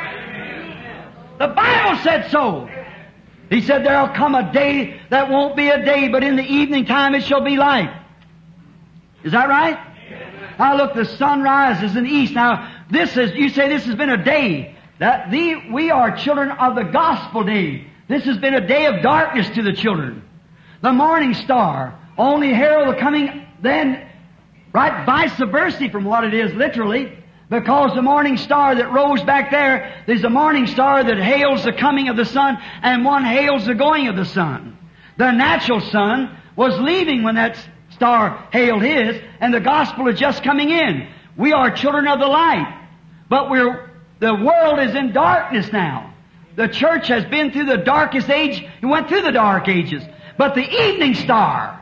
The Bible said so. He said there'll come a day that won't be a day, but in the evening time it shall be light. Is that right? Now look, the sun rises in the east. Now this is, you say this has been a day. That the, we are children of the gospel day. This has been a day of darkness to the children. The morning star only herald the coming, then, right, vice versa from what it is literally, because the morning star that rose back there, there's a morning star that hails the coming of the sun, and one hails the going of the sun. The natural sun was leaving when that star hailed his, and the gospel is just coming in. We are children of the light, but we're, the world is in darkness now. The church has been through the darkest age. It went through the dark ages. But the evening star,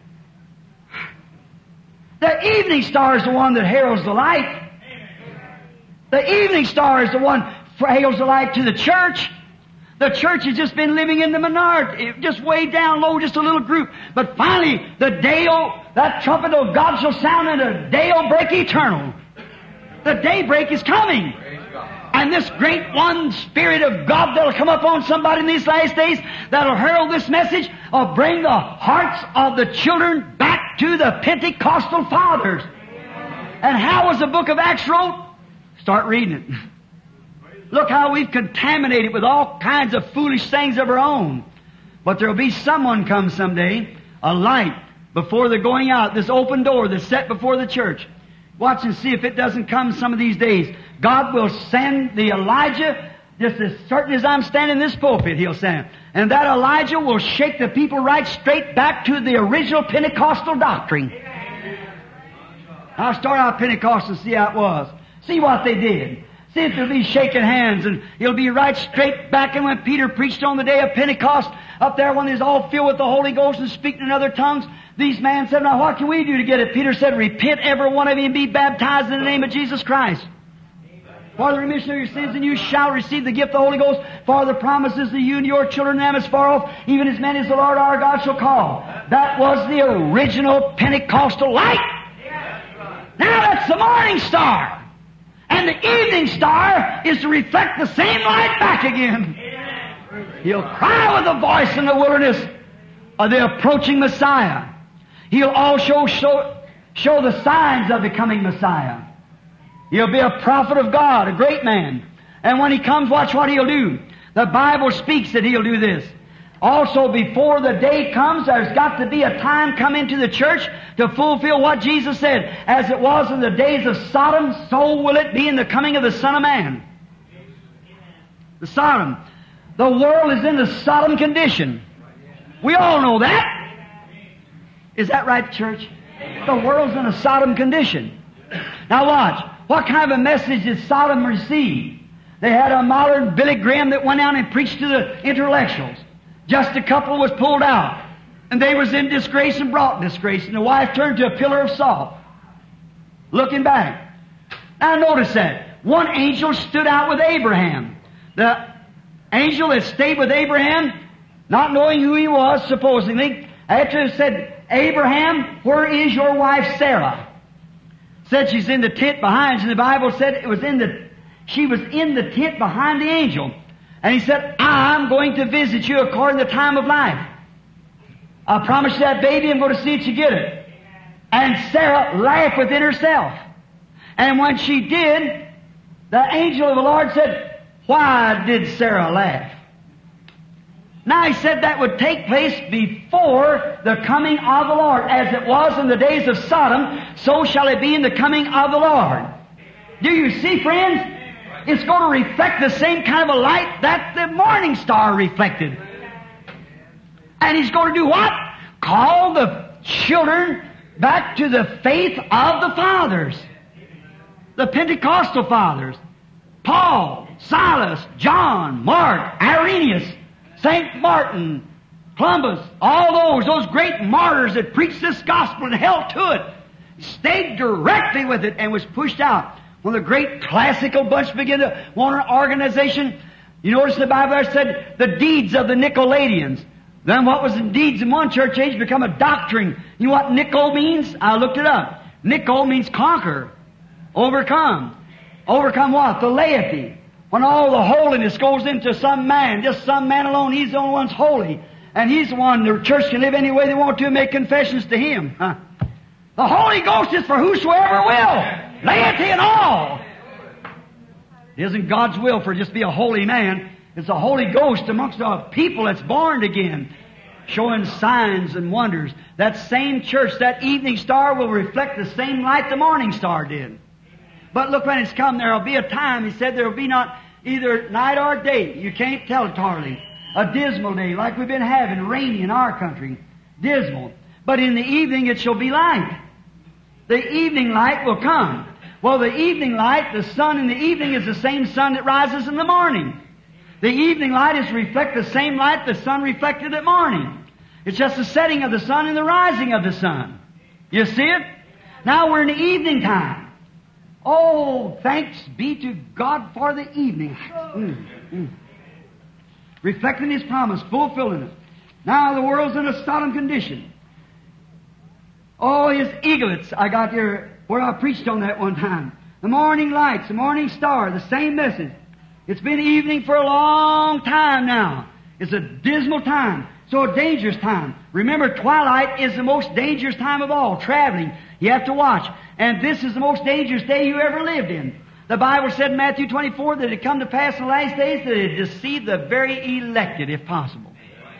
the evening star is the one that heralds the light. The evening star is the one that hails the light to the church. The church has just been living in the minority, just way down low, just a little group. But finally, the day, that trumpet of God shall sound, and the day will break eternal. The daybreak is coming. And this great one Spirit of God that'll come up on somebody in these last days, that'll herald this message, will bring the hearts of the children back to the Pentecostal fathers. And how was the book of Acts wrote? Start reading it. Look how we've contaminated with all kinds of foolish things of our own. But there'll be someone come someday, a light before they're going out, this open door that's set before the church. Watch and see if it doesn't come some of these days. God will send the Elijah, just as certain as I'm standing in this pulpit, He'll send him. And that Elijah will shake the people right straight back to the original Pentecostal doctrine. I'll start out Pentecostal and see how it was. See what they did. See if they'll be shaking hands, and it'll be right straight back. And when Peter preached on the day of Pentecost, up there when they're all filled with the Holy Ghost and speaking in other tongues, these men said, now what can we do to get it? Peter said, repent every one of you and be baptized in the name of Jesus Christ for the remission of your sins, and you shall receive the gift of the Holy Ghost, for the promises to you and your children and them as far off, even as many as the Lord our God shall call. That was the original Pentecostal light. Now that's the morning star. And the evening star is to reflect the same light back again. He'll cry with a voice in the wilderness of the approaching Messiah. He'll also show, show the signs of the coming Messiah. He'll be a prophet of God, a great man. And when He comes, watch what He'll do. The Bible speaks that He'll do this. Also, before the day comes, there's got to be a time come into the church to fulfill what Jesus said. As it was in the days of Sodom, so will it be in the coming of the Son of Man. The Sodom. The world is in the Sodom condition. We all know that. Is that right, church? The world's in a Sodom condition. Now watch. What kind of a message did Sodom receive? They had a modern Billy Graham that went out and preached to the intellectuals. Just a couple was pulled out. And they was in disgrace and brought disgrace. And the wife turned to a pillar of salt. Looking back. Now notice that. One angel stood out with Abraham. The angel that stayed with Abraham, not knowing who he was, supposedly, after he said, Abraham, where is your wife Sarah? Said she's in the tent behind you. And the Bible said it was in the, she was in the tent behind the angel. And he said, I'm going to visit you according to the time of life. I promise you that baby, I'm going to see that you get it. And Sarah laughed within herself. And when she did, the angel of the Lord said, why did Sarah laugh? Now he said that would take place before the coming of the Lord. As it was in the days of Sodom, so shall it be in the coming of the Lord. Do you see, friends? It's going to reflect the same kind of a light that the morning star reflected. And He's going to do what? Call the children back to the faith of the fathers. The Pentecostal fathers. Paul, Silas, John, Mark, Irenaeus, Saint Martin, Columbus, all those, those great martyrs that preached this gospel and held to it, stayed directly with it and was pushed out. When the great classical bunch began to want an organization, you notice the Bible there said the deeds of the Nicolaitans. Then what was in deeds in one church age become a doctrine. You know what Nicol means? I looked it up. Nicol means conquer, overcome. Overcome what? The laity. When all the holiness goes into some man, just some man alone, he's the only one that's holy. And he's the one the church can live any way they want to and make confessions to him. Huh? The Holy Ghost is for whosoever will. Laity and all. It isn't God's will for just be a holy man. It's the Holy Ghost amongst a people that's born again, showing signs and wonders. That same church, that evening star will reflect the same light the morning star did. But look, when it's come, there will be a time, He said, there will be not either night or day. You can't tell it hardly. A dismal day, like we've been having, rainy in our country. Dismal. But in the evening it shall be light. The evening light will come. Well, the evening light, the sun in the evening is the same sun that rises in the morning. The evening light is to reflect the same light the sun reflected at morning. It's just the setting of the sun and the rising of the sun. You see it? Now we're in the evening time. Oh, thanks be to God for the evening. Mm, mm. Reflecting His promise, fulfilling it. Now the world's in a Sodom condition. Oh, His eaglets. I got here where I preached on that one time. The morning lights, the morning star, the same message. It's been evening for a long time now. It's a dismal time. So a dangerous time. Remember, twilight is the most dangerous time of all. Traveling. You have to watch. And this is the most dangerous day you ever lived in. The Bible said in Matthew twenty-four that it come to pass in the last days that it deceived the very elected, if possible.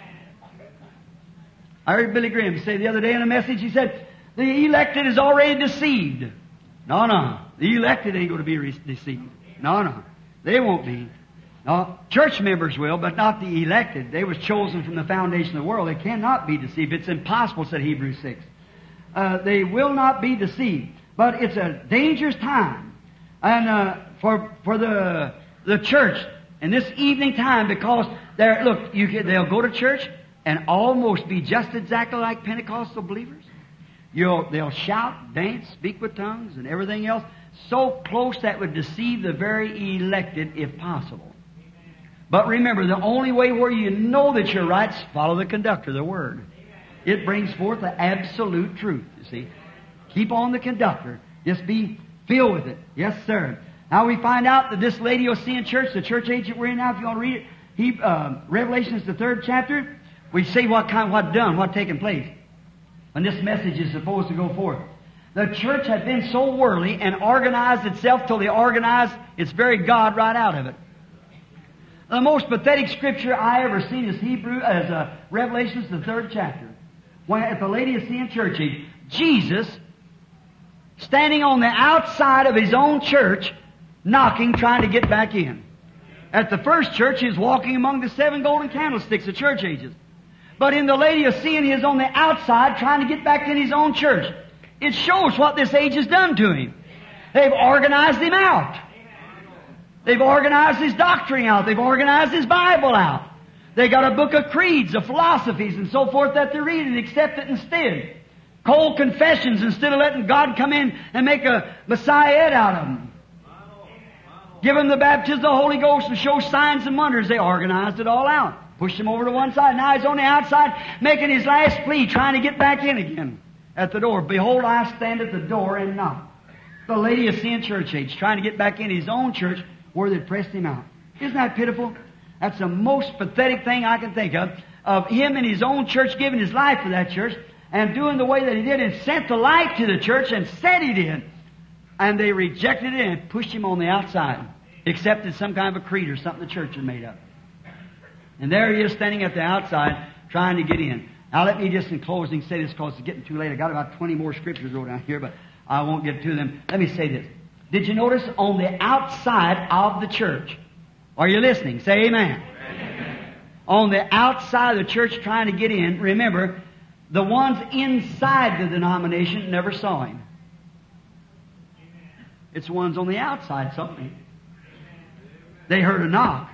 I heard Billy Graham say the other day in a message, he said, the elected is already deceived. No, no. The elected ain't going to be re- deceived. No, no. They won't be. No, church members will, but not the elected. They was chosen from the foundation of the world. They cannot be deceived. It's impossible, said Hebrews six. Uh, they will not be deceived. But it's a dangerous time. And uh, for for the the church in this evening time, because they're, look, you can, they'll go to church and almost be just exactly like Pentecostal believers. You'll, they'll shout, dance, speak with tongues, and everything else so close that would deceive the very elected if possible. But remember, the only way where you know that you're right is follow the conductor, the Word. It brings forth the absolute truth, you see. Keep on the conductor. Just be filled with it. Yes, sir. Now we find out that this lady you'll see in church, the church age that we're in now, if you want to read it, he, uh, Revelations, the third chapter, we see what kind, what done, what taken place. And this message is supposed to go forth. The church had been so worldly and organized itself till they organized its very God right out of it. The most pathetic scripture I ever seen is Hebrew, as uh, Revelations, the third chapter. When at the Laodicean church age, Jesus, standing on the outside of His own church, knocking, trying to get back in. At the first church, He was walking among the seven golden candlesticks of church ages. But in the Laodicean, he is on the outside trying to get back in his own church. It shows what this age has done to him. They've organized him out. They've organized his doctrine out. They've organized his Bible out. They got a book of creeds, of philosophies, and so forth that they read and accept it instead. Cold confessions instead of letting God come in and make a Messiah out of them. Give them the baptism of the Holy Ghost and show signs and wonders. They organized it all out. Pushed him over to one side. Now he's on the outside making his last plea, trying to get back in again at the door. Behold, I stand at the door and knock. The Laodicean church age, trying to get back in his own church where they'd pressed him out. Isn't that pitiful? That's the most pathetic thing I can think of, of him in his own church giving his life for that church and doing the way that he did and sent the light to the church and said he did. And they rejected it and pushed him on the outside, accepted some kind of a creed or something the church had made up. And there he is standing at the outside trying to get in. Now let me just in closing say this because it's getting too late. I got about twenty more scriptures wrote down here, but I won't get to them. Let me say this. Did you notice on the outside of the church? Are you listening? Say amen. Amen. On the outside of the church trying to get in, remember, the ones inside the denomination never saw him. It's the ones on the outside saw him. They heard a knock,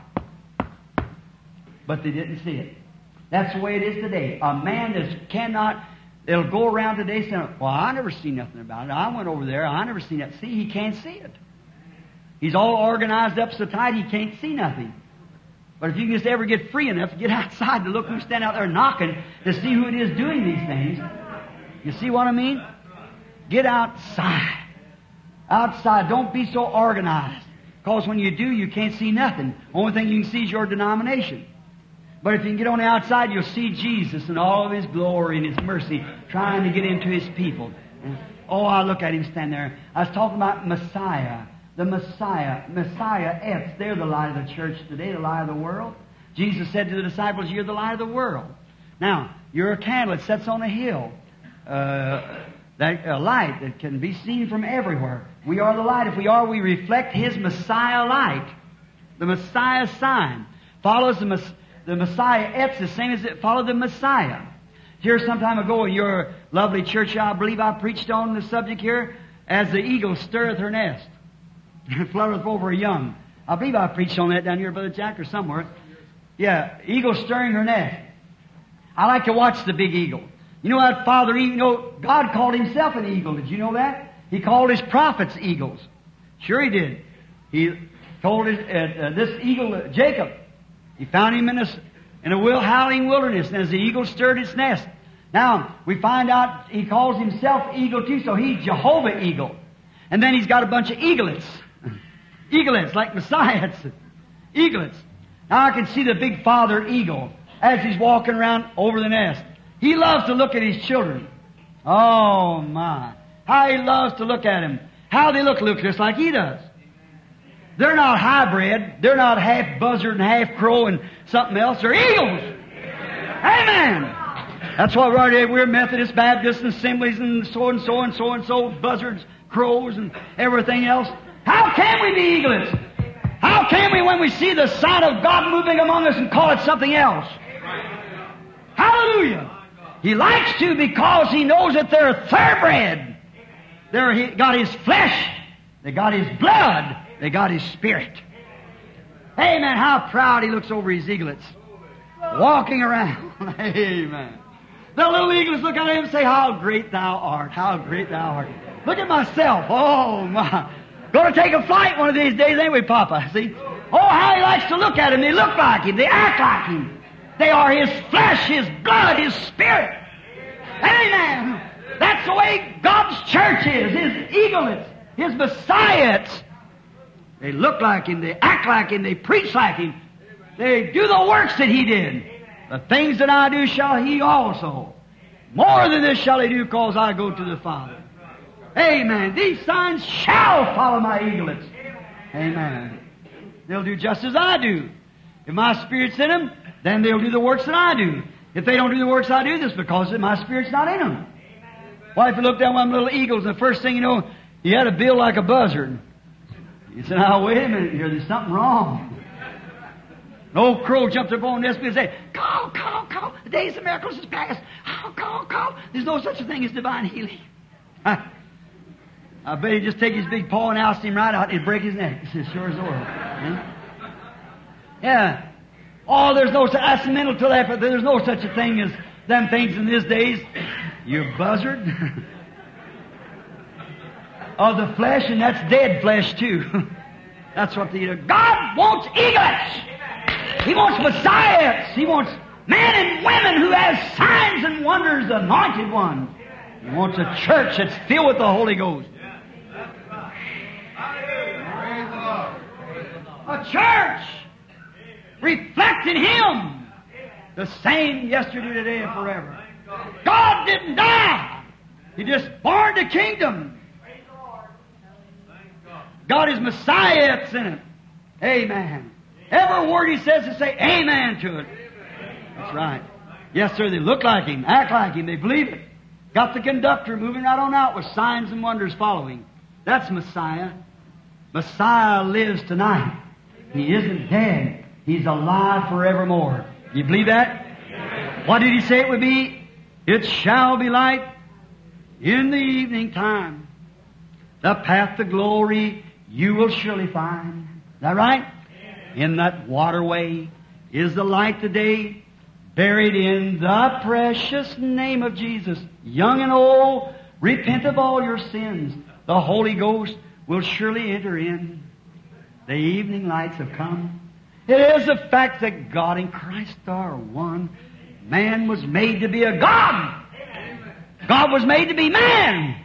but they didn't see it. That's the way it is today. A man that cannot, they'll go around today saying, well, I never seen nothing about it. I went over there. I never seen it. See, he can't see it. He's all organized up so tight he can't see nothing. But if you can just ever get free enough to get outside to look who's standing out there knocking to see who it is doing these things, you see what I mean? Get outside. Outside. Don't be so organized. Because when you do, you can't see nothing. Only thing you can see is your denomination. But if you can get on the outside, you'll see Jesus and all of His glory and His mercy trying to get into His people. And, oh, I look at Him stand there. I was talking about Messiah. The Messiah. Messiah, Epps. They're the light of the church today, the light of the world. Jesus said to the disciples, you're the light of the world. Now, you're a candle that sets on a hill. Uh, that a light that can be seen from everywhere. We are the light. If we are, we reflect His Messiah light. The Messiah sign follows the Messiah. The Messiah, Epps, the same as it followed the Messiah. Here some time ago in your lovely church, I believe I preached on the subject here, as the eagle stirreth her nest, and fluttereth over her young. I believe I preached on that down here, Brother Jack, or somewhere. Yeah, eagle stirring her nest. I like to watch the big eagle. You know that Father Eagle, you know, God called Himself an eagle. Did you know that? He called His prophets eagles. Sure He did. He told his, uh, uh, this eagle, uh, Jacob, He found him in a, in a will, howling wilderness, and as the eagle stirred its nest. Now, we find out He calls Himself eagle too, so He's Jehovah Eagle. And then He's got a bunch of eaglets. Eaglets, like Messiahs. Eaglets. Now I can see the big father eagle as he's walking around over the nest. He loves to look at his children. Oh my. How he loves to look at them. How they look, look just like he does. They're not hybrid. They're not half buzzard and half crow and something else. They're eagles. Amen. That's why right here we're Methodist, Baptist, and Assemblies, and so and so and so and so, buzzards, crows, and everything else. How can we be eaglets? How can we, when we see the sign of God moving among us, and call it something else? Hallelujah. He likes to because He knows that they're thoroughbred. They're he got His flesh. They got His blood. They got His Spirit. Amen. How proud He looks over His eaglets. Walking around. Amen. The little eaglets look at Him and say, how great Thou art. How great Thou art. Look at myself. Oh, my. Going to take a flight one of these days, ain't we, Papa? See? Oh, how He likes to look at Him. They look like Him. They act like Him. They are His flesh, His blood, His Spirit. Amen. That's the way God's church is. His eaglets. His messiahs. They look like Him. They act like Him. They preach like Him. They do the works that He did. The things that I do shall He also. More than this shall He do, because I go to the Father. Amen. These signs shall follow my eaglets. Amen. They'll do just as I do. If my Spirit's in them, then they'll do the works that I do. If they don't do the works I do, that's because my Spirit's not in them. Well, if you look down one of them little eagles, the first thing you know, he had a bill like a buzzard. You said, now, wait a minute here, there's something wrong. An old crow jumped up on this and said, call, call, call. The days of miracles is past. Call, call, call. There's no such a thing as divine healing. I, I bet he'd just take his big paw and oust him right out and he'd break his neck. It's as sure as the world. Yeah. yeah. Oh, there's no such, that's mental telepathy. There's no such a thing as them things in these days. You buzzard. Of the flesh, and that's dead flesh too. That's what the God wants eaglets. He wants messiahs. He wants men and women who have signs and wonders, anointed ones. He wants a church that's filled with the Holy Ghost. A church reflecting Him, the same yesterday, today, and forever. God didn't die. He just born the kingdom. God is Messiah that's in it. Amen. Every word He says to say amen to it. That's right. Yes, sir, they look like Him, act like Him, they believe it. Got the conductor moving right on out with signs and wonders following. That's Messiah. Messiah lives tonight. He isn't dead. He's alive forevermore. You believe that? What did He say it would be? It shall be light in the evening time. The path to glory you will surely find. Is that right? In that waterway is the light today, buried in the precious name of Jesus. Young and old, repent of all your sins. The Holy Ghost will surely enter in. The evening lights have come. It is the fact that God and Christ are one. Man was made to be a God. God was made to be man.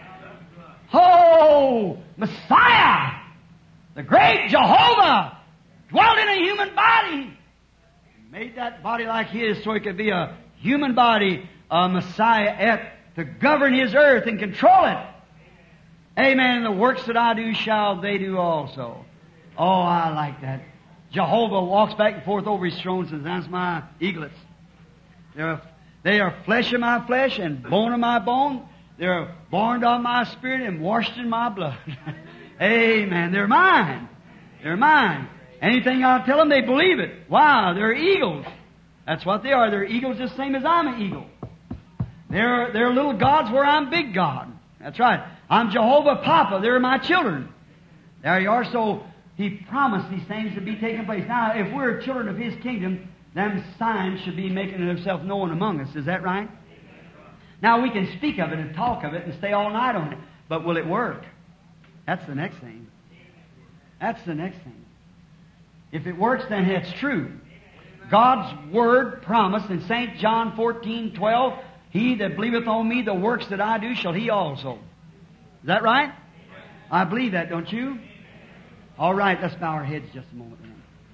Oh, Messiah, the great Jehovah, dwelt in a human body. He made that body like His so it could be a human body, a Messiah at, to govern His earth and control it. Amen. And the works that I do shall they do also. Oh, I like that. Jehovah walks back and forth over His throne and says, that's my eaglets. They're, they are flesh of my flesh and bone of my bone. They're born of my spirit and washed in my blood. Amen. They're mine. They're mine. Anything I tell them, they believe it. Wow, they're eagles. That's what they are. They're eagles the same as I'm an eagle. They're, they're little gods where I'm big God. That's right. I'm Jehovah Papa. They're my children. There you are. So He promised these things to be taking place. Now, if we're children of His kingdom, them signs should be making themselves known among us. Is that right? Now, we can speak of it and talk of it and stay all night on it. But will it work? That's the next thing. That's the next thing. If it works, then it's true. God's Word promised in Saint John fourteen twelve, He that believeth on me, the works that I do shall he also. Is that right? I believe that, don't you? All right, let's bow our heads just a moment.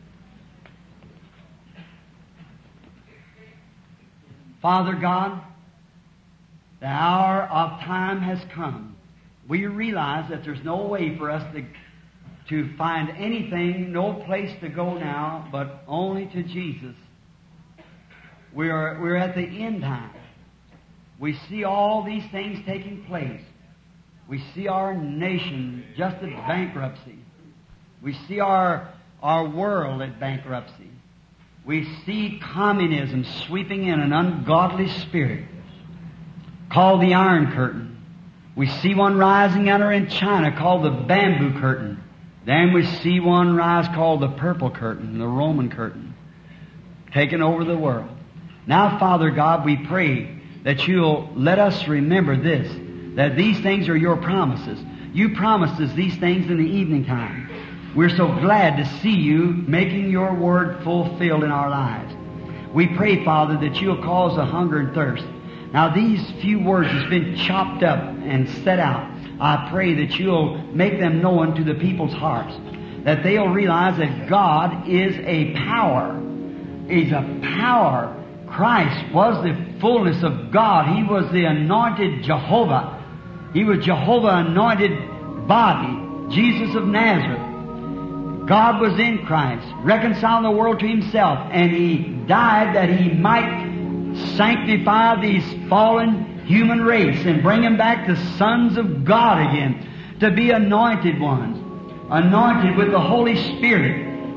Father God, the hour of time has come. We realize that there's no way for us to, to find anything, no place to go now, but only to Jesus. We are, we're at the end time. We see all these things taking place. We see our nation just at bankruptcy. We see our, our world at bankruptcy. We see communism sweeping in an ungodly spirit called the Iron Curtain. We see one rising out in China called the Bamboo Curtain. Then we see one rise called the Purple Curtain, the Roman Curtain, taking over the world. Now, Father God, we pray that You'll let us remember this, that these things are Your promises. You promised us these things in the evening time. We're so glad to see You making Your word fulfilled in our lives. We pray, Father, that You'll cause a hunger and thirst. Now, these few words has been chopped up and set out. I pray that You'll make them known to the people's hearts, that they'll realize that God is a power. He's a power. Christ was the fullness of God. He was the anointed Jehovah. He was Jehovah anointed body, Jesus of Nazareth. God was in Christ, reconciling the world to Himself, and He died that He might sanctify these fallen human race and bring them back to sons of God again, to be anointed ones, anointed with the Holy Spirit,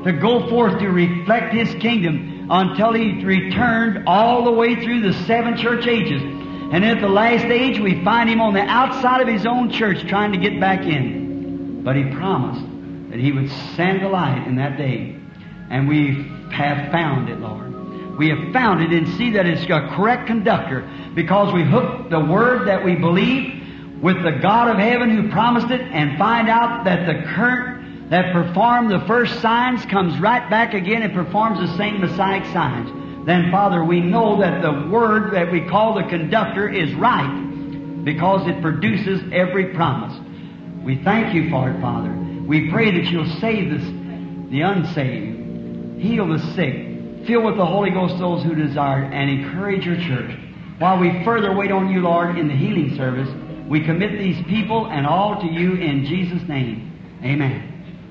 to go forth to reflect His kingdom until He returned all the way through the seven church ages. And at the last age, we find Him on the outside of His own church trying to get back in. But He promised that He would send the light in that day. And we have found it, Lord. We have found it and see that it's a correct conductor because we hook the Word that we believe with the God of heaven who promised it and find out that the current that performed the first signs comes right back again and performs the same Messianic signs. Then, Father, we know that the Word that we call the conductor is right because it produces every promise. We thank You for it, Father. We pray that You'll save this, the unsaved, heal the sick, fill with the Holy Ghost those who desire, and encourage Your church. While we further wait on You, Lord, in the healing service, we commit these people and all to You in Jesus' name. Amen.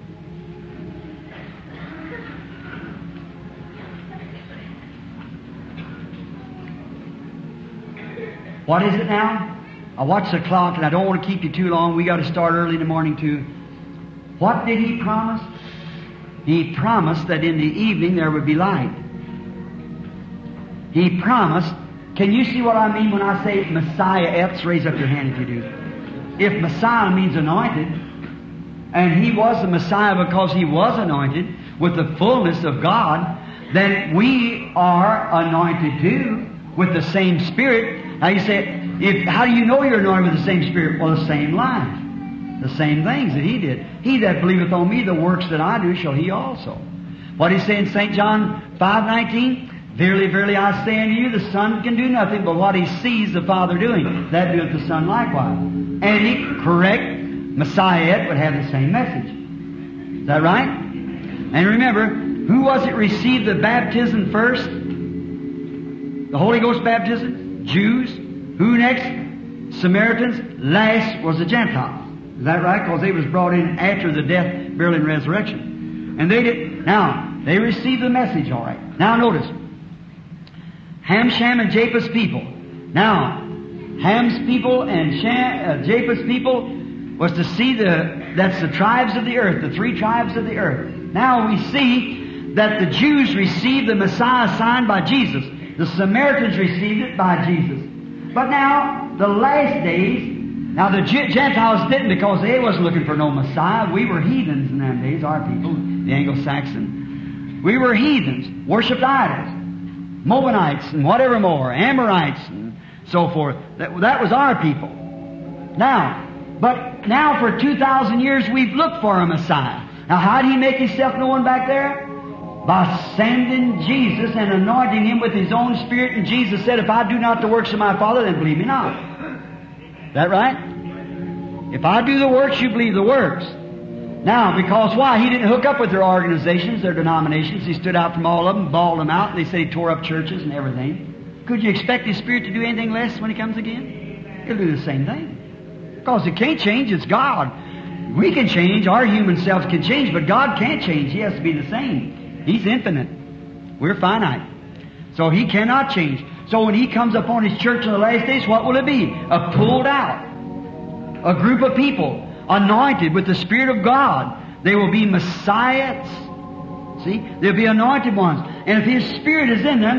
What is it now? I watch the clock and I don't want to keep you too long. We got to start early in the morning too. What did He promise? He promised that in the evening there would be light. He promised. Can you see what I mean when I say Messiah? Epps, raise up your hand if you do. If Messiah means anointed, and He was the Messiah because He was anointed with the fullness of God, then we are anointed too with the same Spirit. Now you say, if, how do you know you're anointed with the same Spirit? Well, the same life. The same things that He did. He that believeth on Me, the works that I do shall he also. What He say in Saint John five nineteen? Verily, verily, I say unto you, the Son can do nothing but what He sees the Father doing. That doeth the Son likewise. Any correct Messiah would have the same message. Is that right? And remember, who was it received the baptism first? The Holy Ghost baptism? Jews. Who next? Samaritans. Last was the Gentiles. Is that right? Because they was brought in after the death, burial, and resurrection. And they did. Now, they received the message all right. Now notice. Ham, Shem, and Japheth's people. Now, Ham's people and Shem, uh, Japheth's people was to see the, that's the tribes of the earth, the three tribes of the earth. Now we see that the Jews received the Messiah sign by Jesus. The Samaritans received it by Jesus. But now, the last days, now the Gentiles didn't because they wasn't looking for no Messiah. We were heathens in them days, our people, the Anglo-Saxon. We were heathens, worshipped idols. Moabites and whatever more, Amorites and so forth. That, that was our people. Now, but now for two thousand years we've looked for a Messiah. Now how did He make Himself known back there? By sending Jesus and anointing Him with His own Spirit. And Jesus said, if I do not the works of my Father, then believe Me not. Is that right? If I do the works, you believe the works. Now, because why? He didn't hook up with their organizations, their denominations. He stood out from all of them, balled them out, and they said He tore up churches and everything. Could you expect His Spirit to do anything less when He comes again? He'll do the same thing. Because it can't change, it's God. We can change, our human selves can change, but God can't change. He has to be the same. He's infinite. We're finite. So He cannot change. So when He comes upon His church in the last days, what will it be? A pulled out. A group of people anointed with the Spirit of God. They will be Messiahs. See? They'll be anointed ones. And if His Spirit is in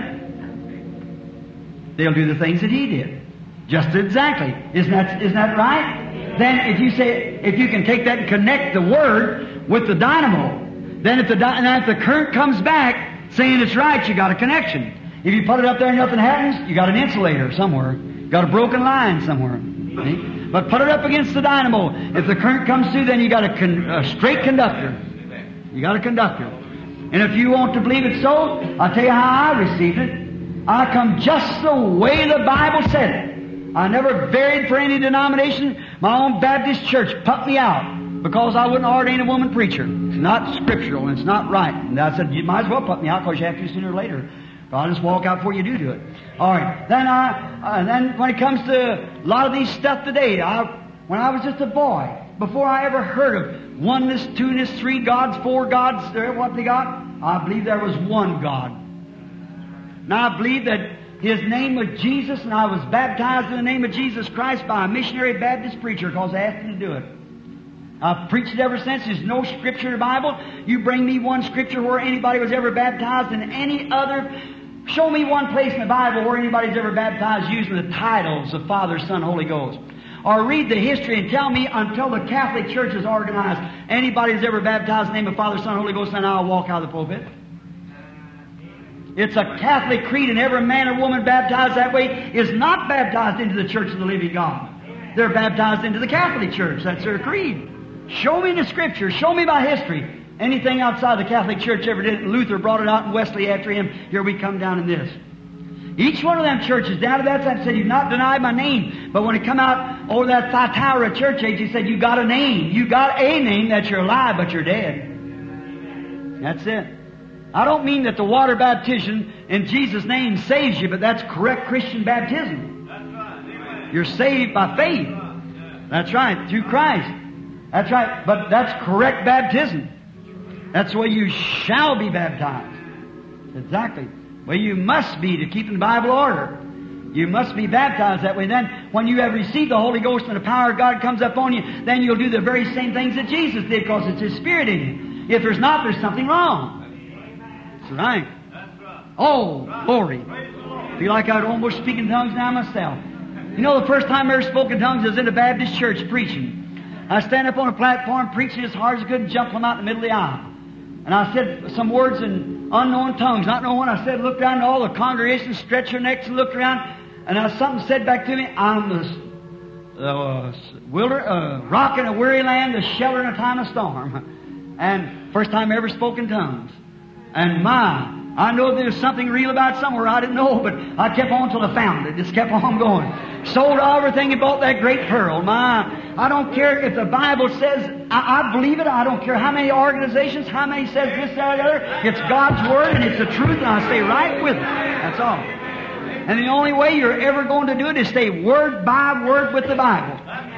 them, they'll do the things that He did. Just exactly. Isn't that, isn't that right? Then if you say, if you can take that and connect the Word with the dynamo, then if the, and if the current comes back saying it's right, you got a connection. If you put it up there and nothing happens, you got an insulator somewhere. You got a broken line somewhere. See? But put it up against the dynamo. If the current comes through, then you got a, con- a straight conductor. You got a conductor. And if you want to believe it so, I'll tell you how I received it. I come just the way the Bible said it. I never varied for any denomination. My own Baptist church put me out because I wouldn't ordain a woman preacher. It's not scriptural and it's not right. And I said, you might as well put me out because you have to sooner or later. I'll just walk out before you do do it. All right. Then I, uh, then when it comes to a lot of these stuff today, I, when I was just a boy, before I ever heard of oneness, two-ness, three gods, four gods, what they got, I believe there was one God. Now I believe that His name was Jesus, and I was baptized in the name of Jesus Christ by a missionary Baptist preacher because I asked him to do it. I've preached it ever since. There's no scripture in the Bible. You bring me one scripture where anybody was ever baptized in any other. Show me one place in the Bible where anybody's ever baptized using the titles of Father, Son, Holy Ghost. Or read the history and tell me until the Catholic Church is organized, anybody's ever baptized in the name of Father, Son, Holy Ghost, and I'll walk out of the pulpit. It's a Catholic creed, and every man or woman baptized that way is not baptized into the Church of the living God. They're baptized into the Catholic Church. That's their creed. Show me the Scripture. Show me by history. Anything outside the Catholic Church ever did. Luther brought it out, and Wesley after him. Here we come down in this. Each one of them churches down to that side said, you've not denied my name. But when it come out over that Thyatira church age, he said, you got a name. You got a name that you're alive, but you're dead. That's it. I don't mean that the water baptism in Jesus' name saves you, but that's correct Christian baptism. That's right. Amen. You're saved by faith. That's right, through Christ. That's right, but that's correct baptism. That's the way you shall be baptized. Exactly. Well, you must be to keep in the Bible order. You must be baptized that way. Then, when you have received the Holy Ghost and the power of God comes upon you, then you'll do the very same things that Jesus did because it's His Spirit in you. If there's not, there's something wrong. That's right. Oh, glory. I feel like I'd almost speak in tongues now myself. You know, the first time I ever spoke in tongues was in a Baptist church preaching. I stand up on a platform preaching as hard as I could and jump them out in the middle of the aisle. And I said some words in unknown tongues, not knowing what I said. Looked down and all the congregation stretched their necks and looked around. And I, something said back to me, I'm the uh, wilder, uh, rock in a weary land, the shelter in a time of storm. And first time I ever spoke in tongues. And my, I know there's something real about somewhere I didn't know, but I kept on till I found it. Just kept on going. Sold everything and bought that great pearl. My, I don't care if the Bible says, I, I believe it. I don't care how many organizations, how many says this, that, or the other. It's God's Word and it's the truth, and I stay right with it. That's all. And the only way you're ever going to do it is stay word by word with the Bible.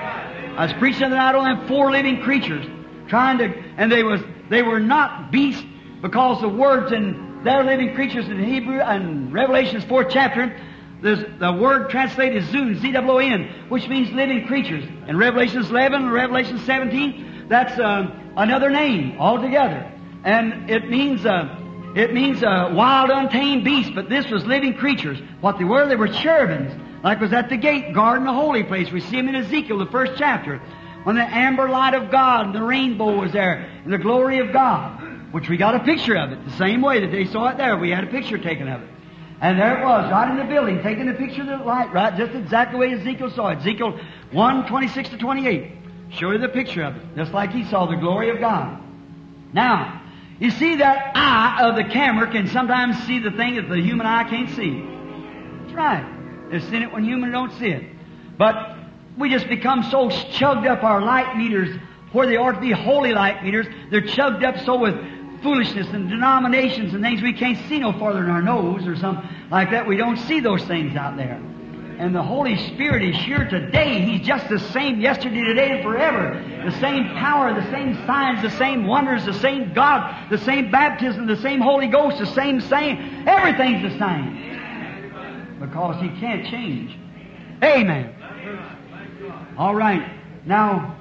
I was preaching the other night on them four living creatures, trying to, and they was they were not beasts because the words in their living creatures in Hebrew and Revelation's fourth chapter. There's the word translated Zun, Z O O N, which means living creatures. In Revelation eleven, Revelation seventeen, that's uh, another name altogether. And it means uh, it means uh, wild, untamed beasts, but this was living creatures. What they were, they were cherubims, like was at the gate guarding the holy place. We see them in Ezekiel, the first chapter, when the amber light of God and the rainbow was there, and the glory of God, which we got a picture of it, the same way that they saw it there. We had a picture taken of it. And there it was, right in the building, taking a picture of the light, right, just exactly the way Ezekiel saw it. Ezekiel one, twenty-six to twenty-eight. Show you the picture of it, just like he saw the glory of God. Now, you see that eye of the camera can sometimes see the thing that the human eye can't see. That's right. They've seen it when humans don't see it. But we just become so chugged up, our light meters, where they ought to be holy light meters, they're chugged up so with foolishness and denominations and things we can't see no farther than our nose or something like that. We don't see those things out there. And the Holy Spirit is here today. He's just the same yesterday, today, and forever. The same power, the same signs, the same wonders, the same God, the same baptism, the same Holy Ghost, the same same. Everything's the same. Because He can't change. Amen. All right. Now,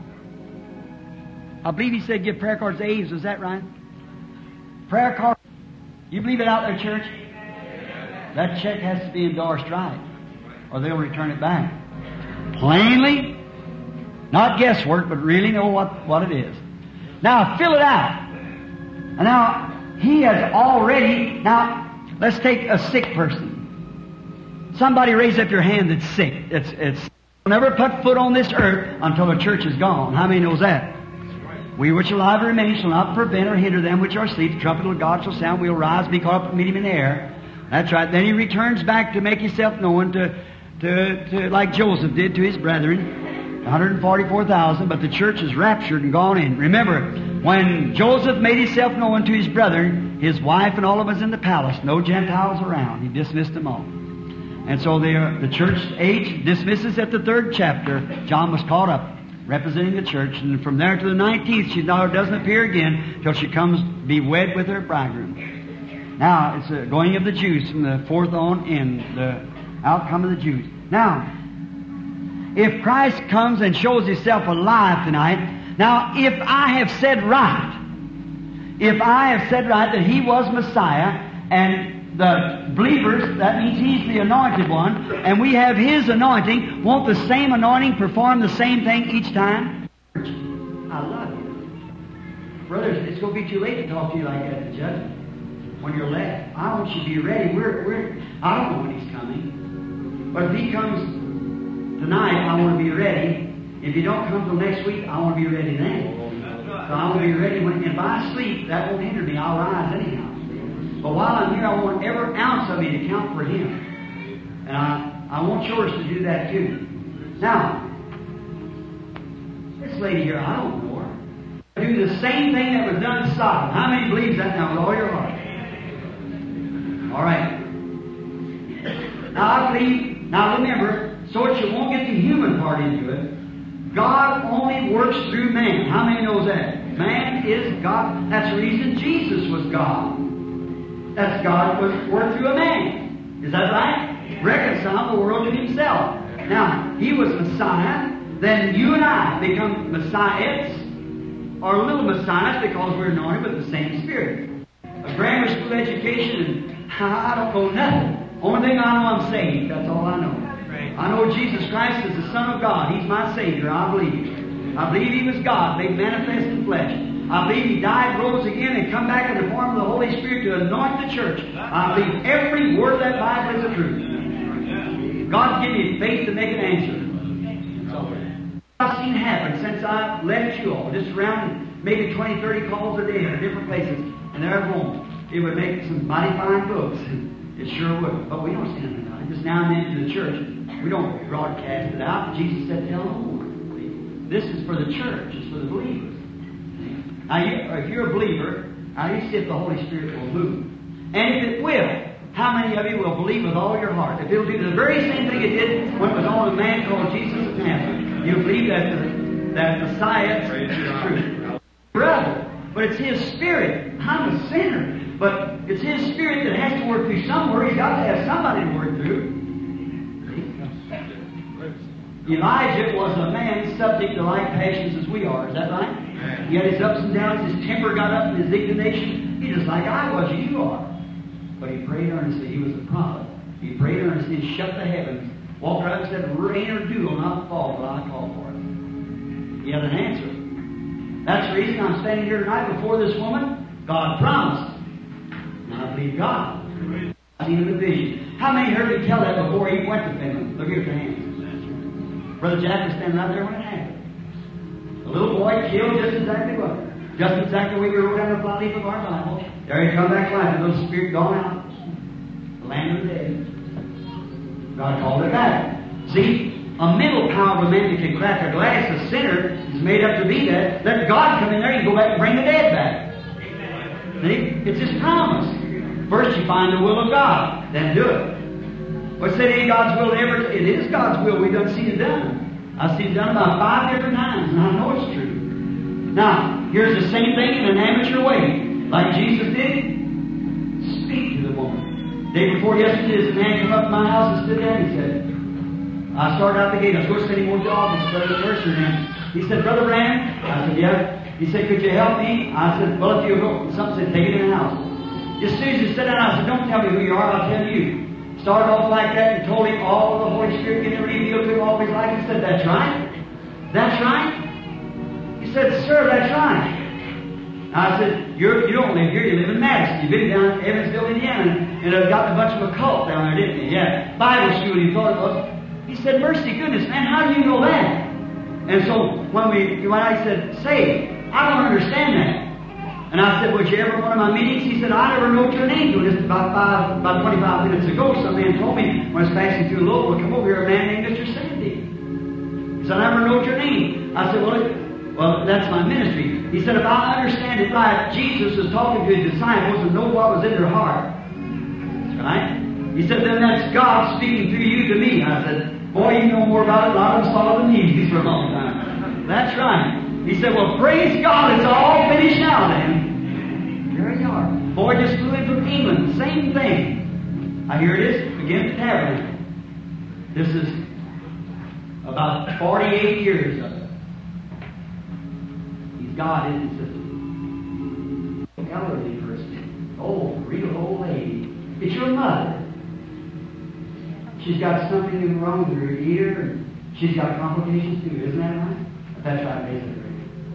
I believe He said give prayer cards to Aves. Was that right? Prayer card. You believe it out there, church? That check has to be endorsed right, or they'll return it back. Plainly, not guesswork, but really know what, what it is. Now, fill it out. And now, he has already, now, let's take a sick person. Somebody raise up your hand that's sick. It's, it's, never put foot on this earth until the church is gone. How many knows that? We which are alive remain shall not prevent or hinder them which are asleep. The trumpet of God shall sound. We'll rise, be caught up, and meet Him in the air. That's right. Then He returns back to make Himself known to, to, to like Joseph did to his brethren, one hundred forty-four thousand. But the church is raptured and gone in. Remember, when Joseph made himself known to his brethren, his wife and all of us in the palace, no Gentiles around. He dismissed them all. And so they are, the church age dismisses at the third chapter. John was caught up, representing the church, and from there to the nineteenth, she now doesn't appear again till she comes be wed with her bridegroom. Now, it's the going of the Jews from the fourth on in, the outcome of the Jews. Now, if Christ comes and shows Himself alive tonight, Now, if I have said right, if I have said right that He was Messiah, and the believers, that means He's the anointed one, and we have His anointing, won't the same anointing perform the same thing each time? I love you. Brothers, it's going to be too late to talk to you like that at the judgment. When you're left, I want you to be ready. We're, we're, I don't know when He's coming. But if He comes tonight, I want to be ready. If you don't come till next week, I want to be ready then. So I want to be ready. When, if I sleep, that won't hinder me. I'll rise anyhow. But while I'm here, I want every ounce of me to count for Him. And I, I want yours to do that too. Now, this lady here, I don't know her. Do the same thing that was done to Sodom. How many believes that now with all your heart? All right. Now I believe, now remember, so that you won't get the human part into it, God only works through man. How many knows that? Man is God. That's the reason Jesus was God. That's God was worked through a man. Is that right? Reconcile the world to Himself. Now, He was Messiah, then you and I become Messiahs, or little Messiahs, because we're anointed with the same Spirit. A grammar school education, and I don't know nothing. Only thing I know, I'm saved. That's all I know. I know Jesus Christ is the Son of God. He's my Savior. I believe. I believe He was God, made manifest in flesh. I believe He died, rose again, and come back in the form of the Holy Spirit to anoint the church. I believe every word of that Bible is the truth. God give me faith to make an answer. So, I've seen happen since I left you all, just around maybe twenty, thirty calls a day in different places, and there at home. It would make some mighty fine books. It sure would. But we don't see anything about it. Just now and then to the church. We don't broadcast it out. Jesus said, tell them. This is for the church. It's for the believers. Now, you, if you're a believer, now you see if the Holy Spirit will move. And if it will, how many of you will believe with all your heart? If it'll do the very same thing it did when it was on a man called Jesus of Nazareth, you'll believe that the, that Messiah is true. Brother, but it's His Spirit. I'm a sinner. But it's His Spirit that has to work through somewhere. He's got to have somebody to work through. Elijah was a man subject to like passions as we are. Is that right? He had his ups and downs. His temper got up and his indignation. He just like I was, you are. But he prayed earnestly. He was a prophet. He prayed earnestly and shut the heavens. Walked around and said, rain or dew will not fall till I call for it. He had an answer. That's the reason I'm standing here tonight before this woman. God promised. And I believe God. I've seen a vision. How many heard me tell that before he went to Finland? Look at your hands. Brother Jack was standing right there when it happened. The little boy killed just exactly what? Just exactly the way we wrote down the fly leaf of our Bible. There he come back to life. The little spirit gone out. The land of the dead. God called it back. See, a mental power of a man that can crack a glass, a sinner is made up to be that. Let God come in there and go back and bring the dead back. See? It's His promise. First you find the will of God, then do it. What's that ain't God's will ever? It is God's will. We done seen it done. I've seen it done about five different times, and I know it's true. Now, here's the same thing in an amateur way. Like Jesus did, speak to the woman. Day before yesterday, this man came up to my house and stood there and he said, I started out the gate. I was going to send him over to the office, Brother Mercer. And he said, Brother Branham? I said, yeah. He said, could you help me? I said, well, if you go. Something said, take it in the house. As soon as he said that, I said, don't tell me who you are, I'll tell you. Started off like that and told him all the Holy Spirit getting revealed to him all his life. He said, that's right. That's right. He said, sir, that's right. I said, You're, you don't live here, you live in Madison. You've been down in Evansville, Indiana, and have gotten a bunch of a cult down there, didn't you? Yeah. Bible school, you thought it was. He said, mercy goodness, man, how do you know that? And so when we when I said, say, I don't understand that. And I said, was you ever at one of my meetings? He said, I never wrote your name till just about five, about twenty-five minutes ago. Some man told me when I was passing through Louisville, come over here, a man named Mister Sandy. He said, I never wrote your name. I said, well, it, well, that's my ministry. He said, if I understand it right, Jesus was talking to His disciples and know what was in their heart. Right? He said, then that's God speaking through you to me. I said, boy, you know more about it than I was following these for a long time. That's right. He said, well, praise God, it's all finished now then. Here you are. Boy just flew in from England. Same thing. Now here it is, again, the tabernacle. This is about forty-eight years of it. God, isn't it, sister? Elderly person. Old, real old lady. It's your mother. She's got something wrong with her ear, and she's got complications too. Isn't that right? That's right, basically.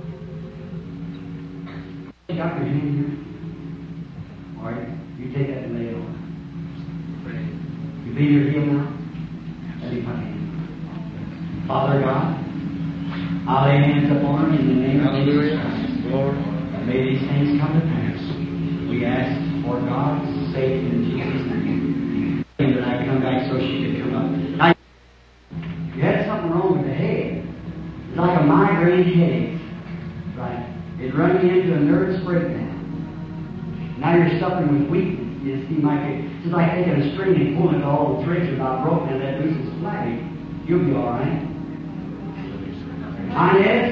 You got your hand here? All right, you take that and lay it on. You believe you're healed now? Let me put hand. Father God, I lay hands upon her in the name of Jesus Christ. Lord, and may these things come to pass. We ask for God's sake in Jesus' name. That I come back so she could come up. Now, you had something wrong with the head. It's like a migraine headache. Right. It runs you into a nervous breakdown. Now you're suffering with weakness. You seem like it, it's like taking a string and pulling it all the threads are not broken and that loose is flagging. You'll be all right. Inez?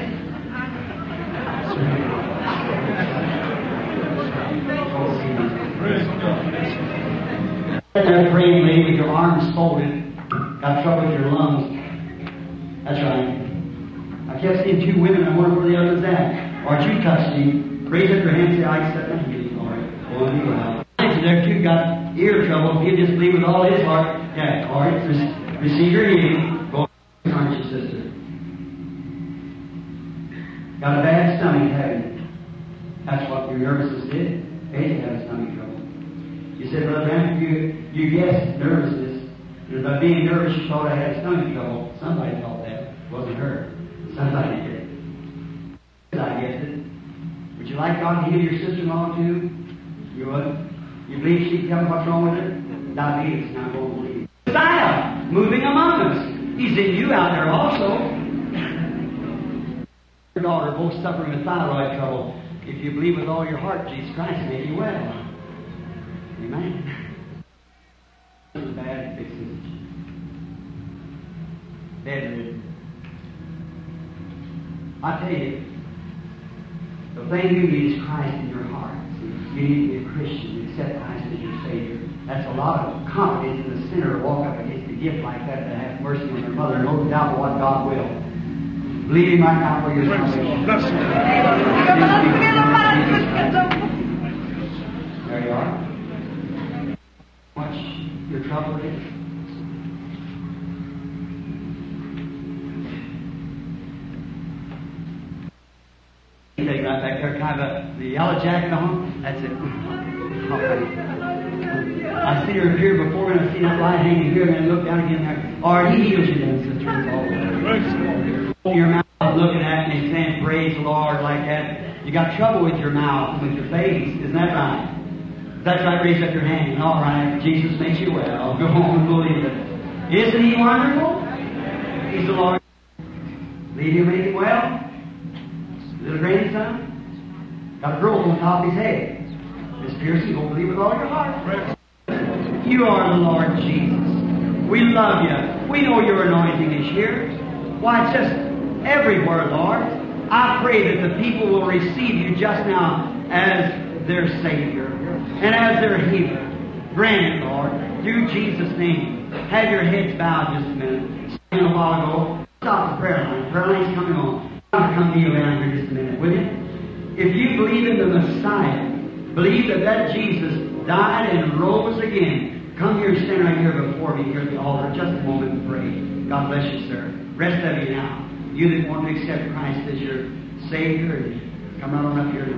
You're praying, lady, with your arms folded. Got trouble with your lungs. That's right. I kept seeing two women. I wonder where the other was at. Or you touched me. Raise up your hand and say, I accept my healing. All right. Well, be well. There too got ear trouble. If you just believe with all his heart. Yeah. All right. Re- receive your healing. Go on, aren't you, sister? Got a bad stomach, haven't you? That's what your nervousness did. Hey, you have stomach trouble. You said, Brother Branham, you, you guessed nervousness. And by being nervous, you thought I had stomach trouble. Somebody thought that. It wasn't her. Somebody did. I guessed it. Would you like God to heal your sister-in-law too? You would? You believe she can tell me what's wrong with her? Diabetes, now go and believe. Messiah, moving among us. He's in you out there also. Your daughter both suffering with thyroid trouble. If you believe with all your heart, Jesus Christ will make you well. Amen. This is bad fixes. Bedridden. I tell you, the thing you need is Christ in your heart. You need to be a Christian, accept Christ as your Savior. That's a lot of confidence in the sinner to walk up against a gift like that to have mercy on their mother, no doubt but what God will. Believe Him right now for your salvation. There you are. Watch your trouble is. Take right back there, kind of a, the yellow jacket on. That's it. I see her here before, and I see that light hanging here, and then look down again there. Or He heals you then, sister. Your mouth looking at me saying, praise the Lord, like that. You got trouble with your mouth, with your face. Isn't that right? That's right. Raise up your hand. All right. Jesus makes you well. Go home and believe it. Isn't He wonderful? He's the Lord. Lead you make Him well. Little grandson. Got a growth on the top of his head. Miss Pearson, go believe with all your heart. You are the Lord Jesus. We love you. We know your anointing is here. Why, it's just everywhere, Lord. I pray that the people will receive you just now as their Savior and as their healer. Grant it, Lord, through Jesus' name. Have your heads bowed just a minute. A while ago, stop the prayer line. Prayer line's coming on. I'm going to come kneel down here just a minute, will you? If you believe in the Messiah, believe that that Jesus died and rose again, come here and stand right here before me here at the altar just a moment and pray. God bless you, sir. Rest of you now. You that want to accept Christ as your Savior, come right on up here.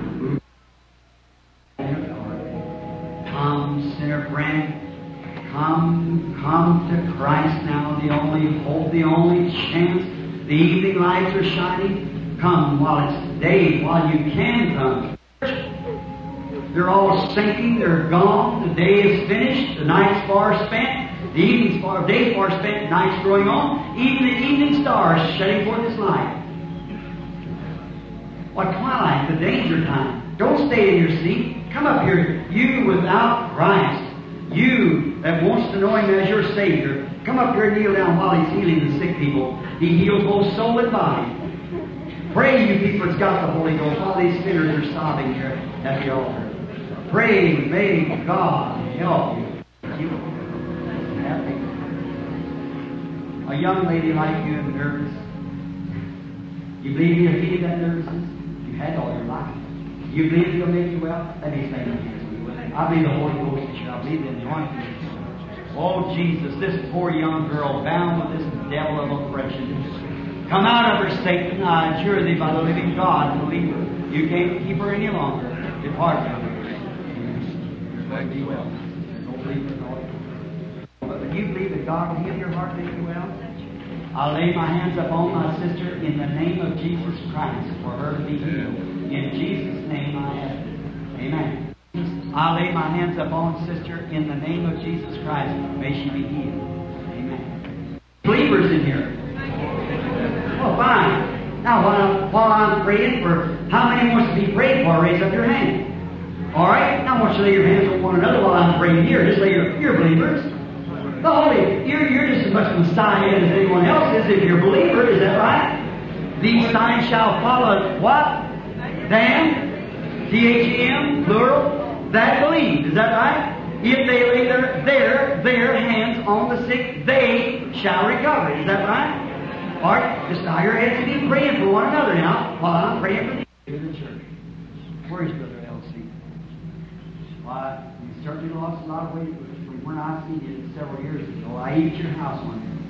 Come, sinner friend. Come, come to Christ now, the only hope, the only chance. The evening lights are shining. Come while it's day, while you can come. They're all sinking, they're gone. The day is finished, the night's far spent. The evening's far, day's far spent, night's growing on. Even the evening stars shedding forth its light. What twilight, the danger time. Don't stay in your seat. Come up here. You without Christ. You that wants to know Him as your Savior. Come up here and kneel down while He's healing the sick people. He heals both soul and body. Pray, you people that's got the Holy Ghost, while these sinners are sobbing here at the altar. Pray, may God help you. You happy. A young lady like you, nervous. You believe you defeated that nervousness? You had all your life. You believe He'll make you well? Let me say it. I believe the Holy Ghost is here. I believe the anointing. Oh, Jesus, this poor young girl bound with this devil of oppression. Come out of her, Satan. I adjure thee by the living God to leave her. You can't keep her any longer. Depart from her. You're be well. Don't believe her, Lord. But you believe that God will heal your heart, make you well? I'll lay my hands upon my sister in the name of Jesus Christ for her to be healed. In Jesus' name I ask it. Amen. I'll lay my hands upon sister in the name of Jesus Christ. May she be healed. Amen. Believers in here. Oh, fine. Now, while, while I'm praying for, how many wants to be prayed for? Raise up your hand. All right? Now, I want you to lay your hands on one another while I'm praying here. Just lay your, you're believers. The Holy, you're, you're just as much Messiah as anyone else is if you're a believer. Is that right? These signs shall follow what? Them? T H E M, plural. That believe. Is that right? If they lay their, their, their hands on the sick, they shall recover. Is that right? All right, just bow your heads and be praying for one another now while I'm praying for you in the church. Where is Brother L C? Why, you certainly lost a lot of weight from when I seen you several years ago. I ate at your house one day.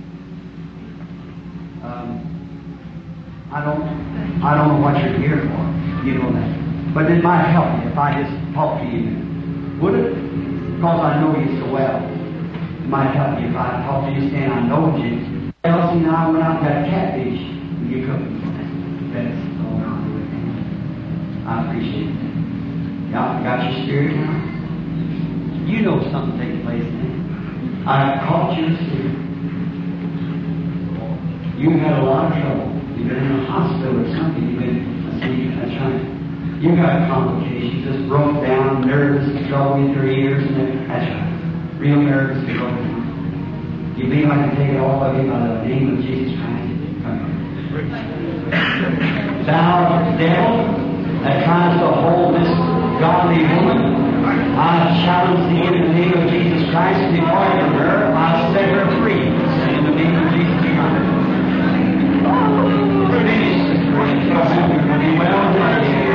Um, I don't, I don't know what you're here for. You know that. But it might help you if I just talk to you. Would it? Because I know you so well. It might help you if I talk to you saying I know you. Elsie and I went out and got catfish and you cooked it. That's all I'm doing. I appreciate it. Y'all got your spirit now? You know something takes place now. I caught you asleep. You've had a lot of trouble. You've been in a hospital or something. You've been asleep. That's right. You got complications, just broke down, nervous, trouble in your ears, and then, that's right. Real nervous and broken down. You believe I can take it all of you by the name of Jesus Christ? Come here. Thou devil that tries to hold this godly woman, I challenge thee in the name of Jesus Christ to depart from her. I set her free in the name of Jesus Christ. Finish the prayer. Well done.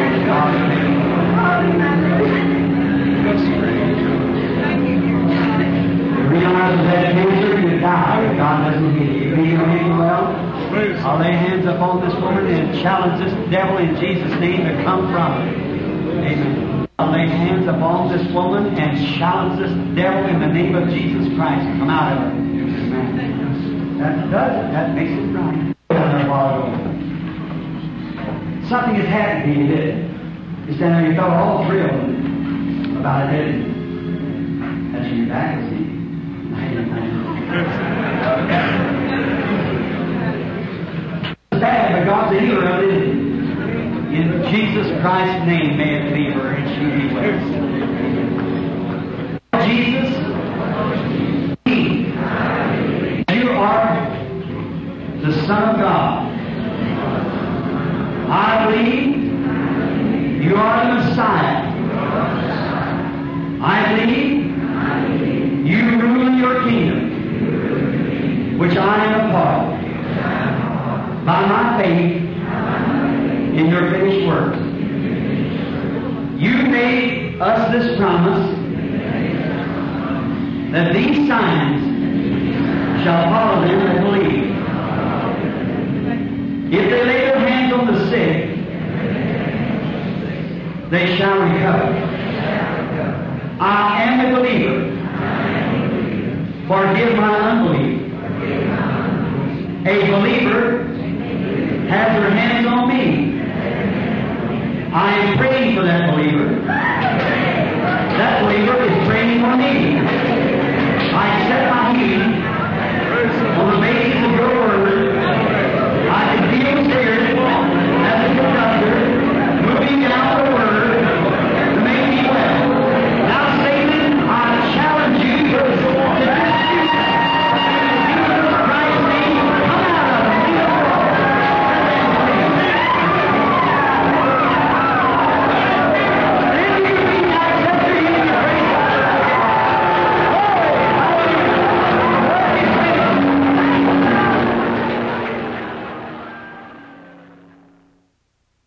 You realize that cancer you die if God doesn't heal you. You heal well? I'll lay hands upon this woman and challenge this devil in Jesus' name to come from her. Amen. I'll lay hands upon this woman and challenge this devil in the name of Jesus Christ. Come out of her. Amen. That does it. That makes it right. Something has happened to you, did it? You stand there, you felt all thrilled about it, didn't you? That's in your back, see? It's bad, but God's a healer of it, isn't it? In Jesus Christ's name, may it leave her and she be well. Jesus, you are the Son of God. I believe you are the Messiah. I believe you rule your kingdom, which I am a part of, by my faith in your finished work. You made us this promise that these signs shall follow them that believe. If they lay their hands on the sick, they shall recover. I am a believer. Forgive my unbelief. A believer has their hands on me. I am praying for that believer. That believer is praying for me.